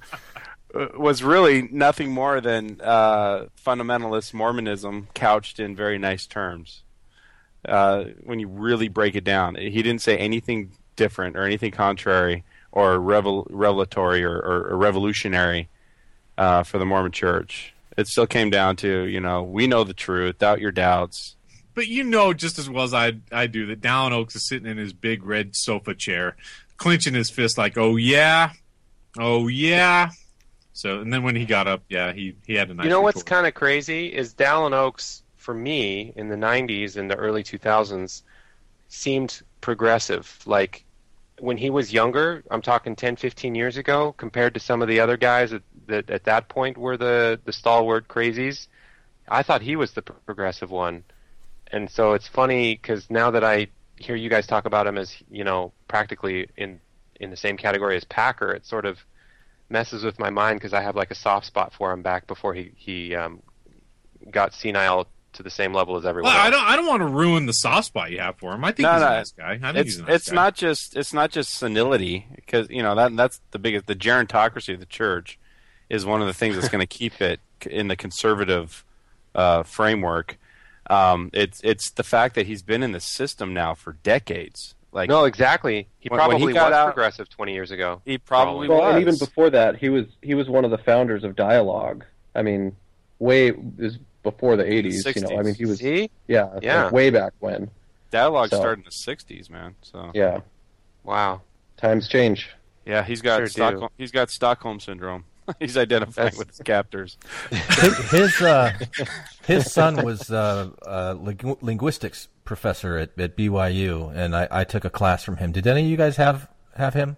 was really nothing more than uh, fundamentalist Mormonism couched in very nice terms. Uh, when you really break it down, he didn't say anything different or anything contrary or revel- revelatory or, or, or revolutionary uh, for the Mormon Church. It still came down to, you know, we know the truth, doubt your doubts. But you know just as well as I I do that Dallin Oakes is sitting in his big red sofa chair, clenching his fist like, oh yeah, oh yeah. So, and then when he got up, yeah, he, he had a nice You know what's retort. kind of crazy is Dallin Oakes, for me, in the nineties and the early two thousands, seemed progressive. Like, when he was younger, I'm talking ten, fifteen years ago, compared to some of the other guys that, that at that point were the, the stalwart crazies, I thought he was the p- progressive one. And so it's funny, because now that I hear you guys talk about him as, you know, practically in, in the same category as Packer, it sort of messes with my mind, because I have like a soft spot for him back before he, he um, got senile to the same level as everyone Well, else. I don't I don't want to ruin the soft spot you have for him. I think No, he's no, a nice guy. I think It's he's a nice it's guy. not just it's not just senility, because you know that that's the biggest the gerontocracy of the church is one of the things that's going to keep it in the conservative uh, framework. Um, it's it's the fact that he's been in the system now for decades. Like No, exactly. He when- when probably he got was out- progressive twenty years ago. he probably Well, was. and even before that, he was he was one of the founders of Dialogue. I mean, way is before the eighties. You know, I mean, he was See? yeah, Yeah. like way back when. Dialogue so- started in the sixties, man. So Yeah, Wow. times change. yeah, he's got Sure do. Stockholm, he's got Stockholm syndrome. He's identifying That's- with his captors. his his, uh, his son was uh, a ling- linguistics professor at, at B Y U, and I, I took a class from him. Did any of you guys have have him?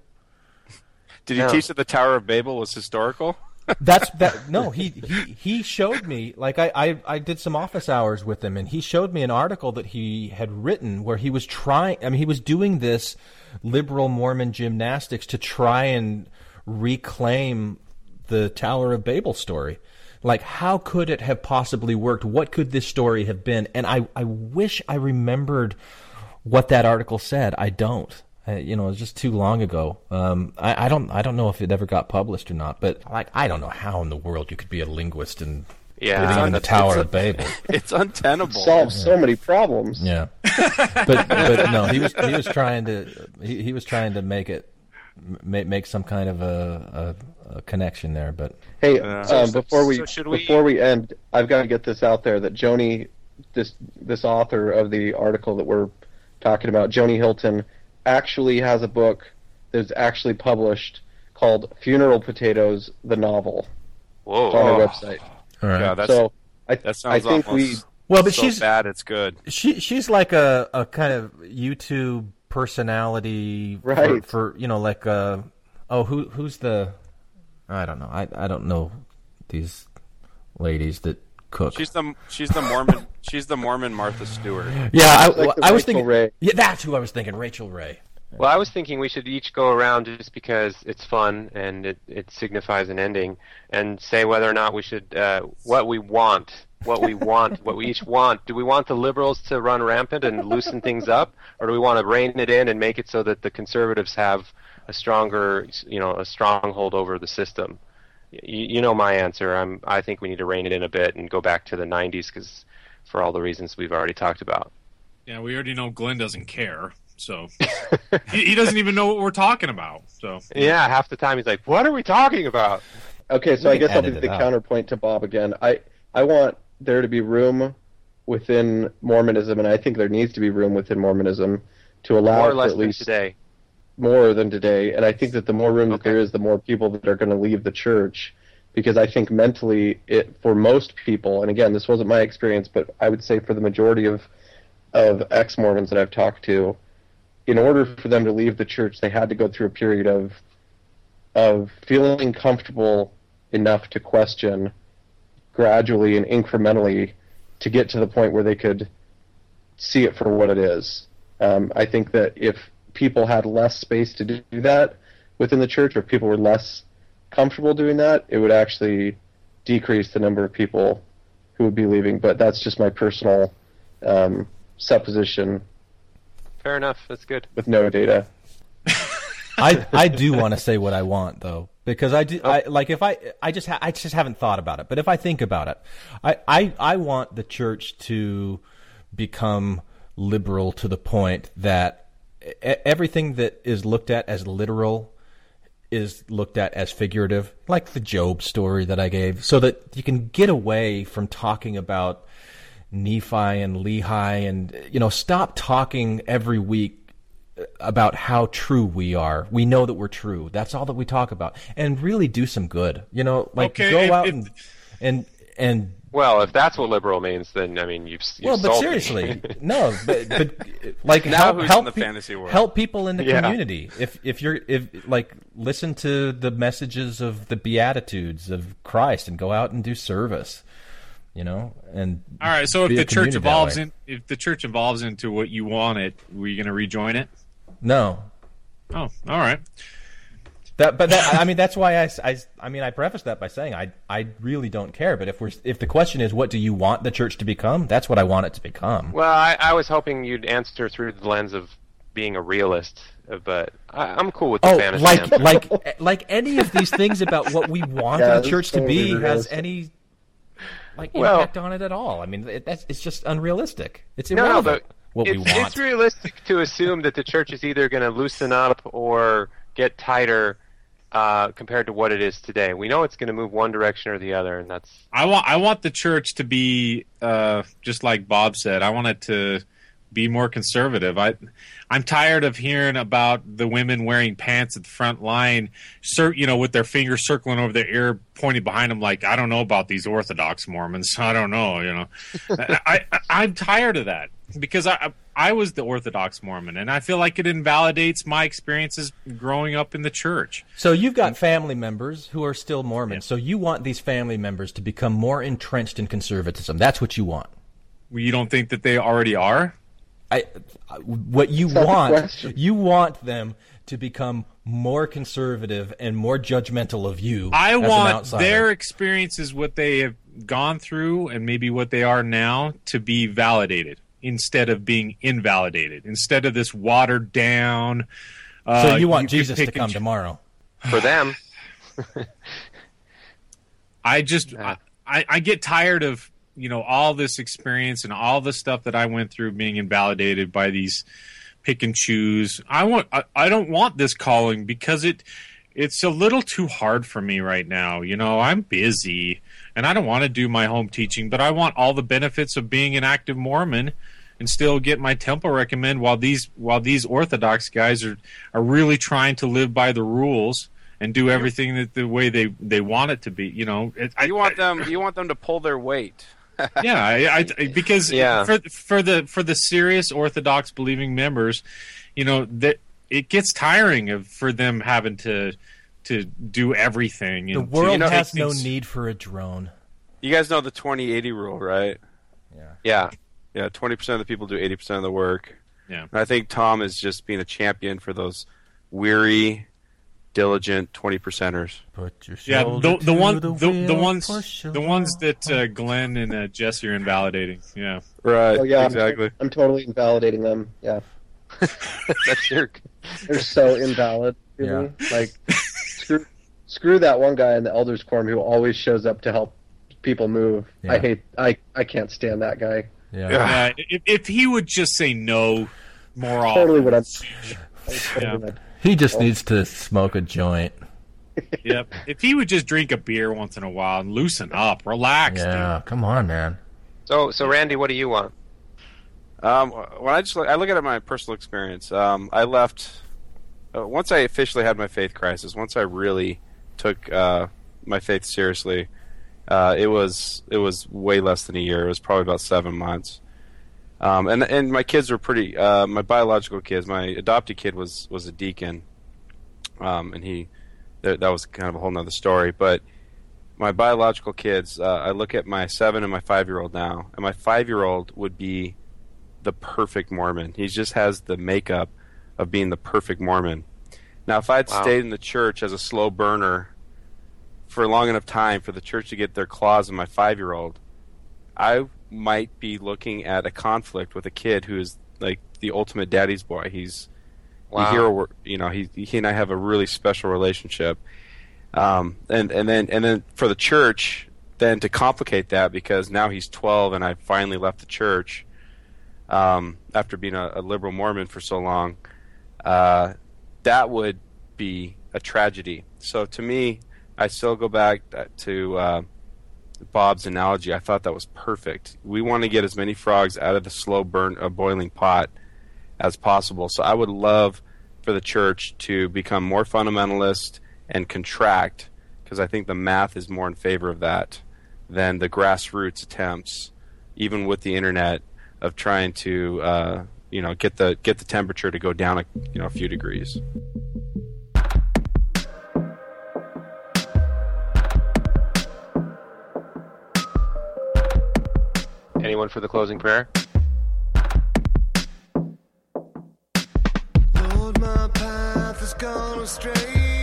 Did he No. teach that the Tower of Babel was historical? That's that. No, he he he showed me. Like I, I I did some office hours with him, and he showed me an article that he had written where he was trying. I mean, he was doing this liberal Mormon gymnastics to try and reclaim the Tower of Babel story. Like, how could it have possibly worked? What could this story have been? And I, I wish I remembered what that article said. I don't. I, you know, it was just too long ago. Um, I, I don't. I don't know if it ever got published or not. But like, I don't know how in the world you could be a linguist and Yeah. believe in the Tower it's of Babel. It's untenable. Solves so many problems. Yeah, but but no, he was he was trying to he, he was trying to make it make make some kind of a, a, a connection there. But Hey, Uh, um, so- before we so should we- before we end, I've got to get this out there that Joni, this this author of the article that we're talking about, Joni Hilton, actually has a book that's actually published called "Funeral Potatoes: The Novel." Whoa. It's on her website. all right. Yeah, that's, so I that I sounds think we almost well, but so she's bad it's good. she she's like a, a kind of YouTube personality for, Right. for you know like uh oh who who's the I don't know I I don't know these ladies that cook. She's the she's the Mormon she's the Mormon Martha Stewart. Yeah, I, Like the I was Rachel thinking. Ray. Yeah, that's who I was thinking. Rachel Ray. Well, I was thinking we should each go around just because it's fun and it, it signifies an ending, and say whether or not we should, uh, what we want, what we want, what we each want. Do we want the liberals to run rampant and loosen things up, or do we want to rein it in and make it so that the conservatives have a stronger, you know, a stronghold over the system? You, you know my answer. I'm, I think we need to rein it in a bit and go back to the nineties, because for all the reasons we've already talked about. Yeah, we already know Glenn doesn't care. So he, he doesn't even know what we're talking about. So yeah, half the time he's like, "What are we talking about?" Okay, so I guess I'll be the counterpoint to Bob again. I I want there to be room within Mormonism, and I think there needs to be room within Mormonism to allow more or less at least than today. More than today. And I think that the more room that Okay. there is, the more people that are going to leave the church, because I think mentally, it for most people, and again, this wasn't my experience, but I would say for the majority of of ex-Mormons that I've talked to, in order for them to leave the church, they had to go through a period of of feeling comfortable enough to question gradually and incrementally to get to the point where they could see it for what it is. Um, I think that if people had less space to do that within the church, or if people were less comfortable doing that, it would actually decrease the number of people who would be leaving. But that's just my personal um, supposition. Fair enough. That's good. With no data. I I do want to say what I want though, because I do I like if I I just ha- I just haven't thought about it, but if I think about it, I, I I want the church to become liberal to the point that e- everything that is looked at as literal is looked at as figurative, like the Job story that I gave, so that you can get away from talking about Nephi and Lehi, and you know, stop talking every week about how true we are. We know that we're true. That's all that we talk about, and really do some good. You know, like Okay, go if- out if- and and and. Well, if that's what liberal means, then I mean, you've, you've Well, but sold me. seriously, no, but, but like Now help who's help in the pe- fantasy world? help people in the Yeah. community. If if you're if like listen to the messages of the Beatitudes of Christ and go out and do service, you know. And all right. So if be a the church community that evolves way. in, if the church evolves into what you want it, were you going to rejoin it? No. Oh, all right. That, but that, I mean, that's why I, I, I mean, I preface that by saying I, I really don't care. But if we're, if the question is, what do you want the church to become? That's what I want it to become. Well, I, I was hoping you'd answer through the lens of being a realist, uh, but I, I'm cool with the Oh, fantasy like, answer. like, like any of these things about what we want Yeah, the this church to totally be has realistic. any like Well- impact on it at all. I mean, it, that's it's just unrealistic. It's No, no, irrelevant but what it's, we want. it's realistic to assume that the church is either going to loosen up or get tighter uh, compared to what it is today. We know it's going to move one direction or the other, and that's I want I want the church to be uh, just like Bob said. I want it to be more conservative. I I'm tired of hearing about the women wearing pants at the front line, cir- you know, with their fingers circling over their ear, pointing behind them. Like, I don't know about these Orthodox Mormons. I don't know. You know, I, I I'm tired of that because I I was the Orthodox Mormon, and I feel like it invalidates my experiences growing up in the church. So you've got family members who are still Mormon. So you want these family members to become more entrenched in conservatism. That's what you want. You don't think that they already are? I, what you That's not the want, question. you want them to become more conservative and more judgmental of you. I as an want outsider. their experiences, what they have gone through, and maybe what they are now, to be validated instead of being invalidated. Instead of this watered down. Uh, So you want could Jesus to pick and come choo- tomorrow? for them. I just I, I I get tired of you know all this experience and all the stuff that I went through being invalidated by these pick and choose. I want I, I don't want this calling because it it's a little too hard for me right now. You know, I'm busy and I don't want to do my home teaching, but I want all the benefits of being an active Mormon and still get my temple recommend while these while these Orthodox guys are are really trying to live by the rules and do everything that the way they, they want it to be. You know, it, I You want them. You want them to pull their weight. yeah, I, I, because Yeah. for for the for the serious Orthodox believing members, you know that it gets tiring of for them having to to do everything. The and to world take has no things- need for a drone. You guys know the twenty eighty rule, right? Yeah. Yeah, twenty percent of the people do eighty percent of the work. Yeah. And I think Tom is just being a champion for those weary, diligent twenty percenters. Put your Yeah, shoulder the the to one the, the, wheel, the ones push the your ones luck. that uh, Glenn and uh, Jesse are invalidating. Yeah. Right. Oh yeah, exactly. I'm, I'm totally invalidating them. Yeah, That's your. they're so invalid. To Yeah. me. Like screw, screw that one guy in the Elders Quorum who always shows up to help people move. Yeah. I hate. I I can't stand that guy. Yeah. Yeah. If, if he would just say no more often. Totally what I'm. Totally Yeah. what- He just needs to smoke a joint. Yep. If he would just drink a beer once in a while and loosen up, relax, Yeah, come on, man. So, so Randy, what do you want? Um, when I just look, I look at it my personal experience. Um, I left uh, once I officially had my faith crisis. Once I really took uh, my faith seriously, uh, it was it was way less than a year. It was probably about seven months. Um, and and my kids were pretty. Uh, my biological kids, my adopted kid was was a deacon, um, and he that, that was kind of a whole nother story. But my biological kids, uh, I look at my seven and my five year old now, and my five year old would be the perfect Mormon. He just has the makeup of being the perfect Mormon. Now, if I'd Wow. stayed in the church as a slow burner for a long enough time for the church to get their claws in my five year old, I might be looking at a conflict with a kid who is like the ultimate daddy's boy. He's Wow. the hero. You know, he he and I have a really special relationship. Um, and and then and then for the church, then to complicate that, because now he's twelve and I finally left the church um, after being a, a liberal Mormon for so long. Uh, that would be a tragedy. So to me, I still go back to uh, Bob's analogy. I thought that was perfect. We want to get as many frogs out of the slow burn, uh, boiling pot as possible. So I would love for the church to become more fundamentalist and contract, because I think the math is more in favor of that than the grassroots attempts, even with the internet, of trying to uh, you know get the get the temperature to go down a you know a few degrees. Anyone for the closing prayer? Lord, my path has gone astray.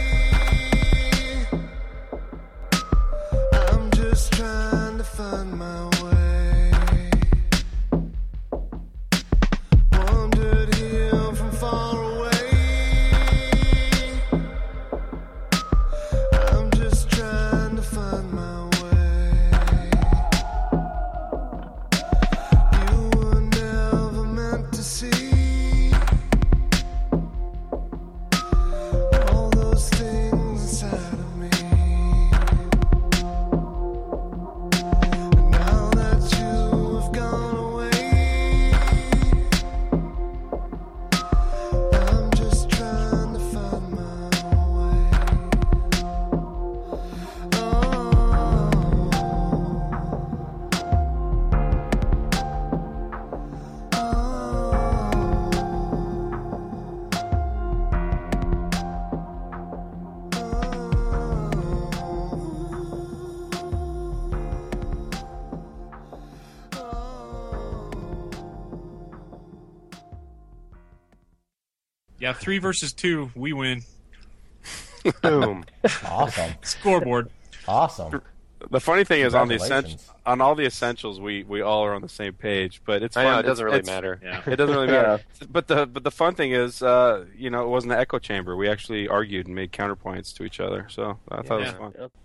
I'm just trying to find my way. Wandered here from far away. I'm just trying to find my way. You were never meant to see all those things inside of me. And now that you have gone away, I'm just trying to find my way. Yeah, three versus two, we win. Boom. Awesome. Scoreboard. Awesome. The funny thing is, on the essential, Congratulations. on all the essentials, we, we all are on the same page. But it's I fun. know, it It's- doesn't really it's- matter. Yeah. It doesn't really matter. But the but the fun thing is, uh, you know, it wasn't an echo chamber. We actually argued and made counterpoints to each other. So I thought Yeah. it was fun.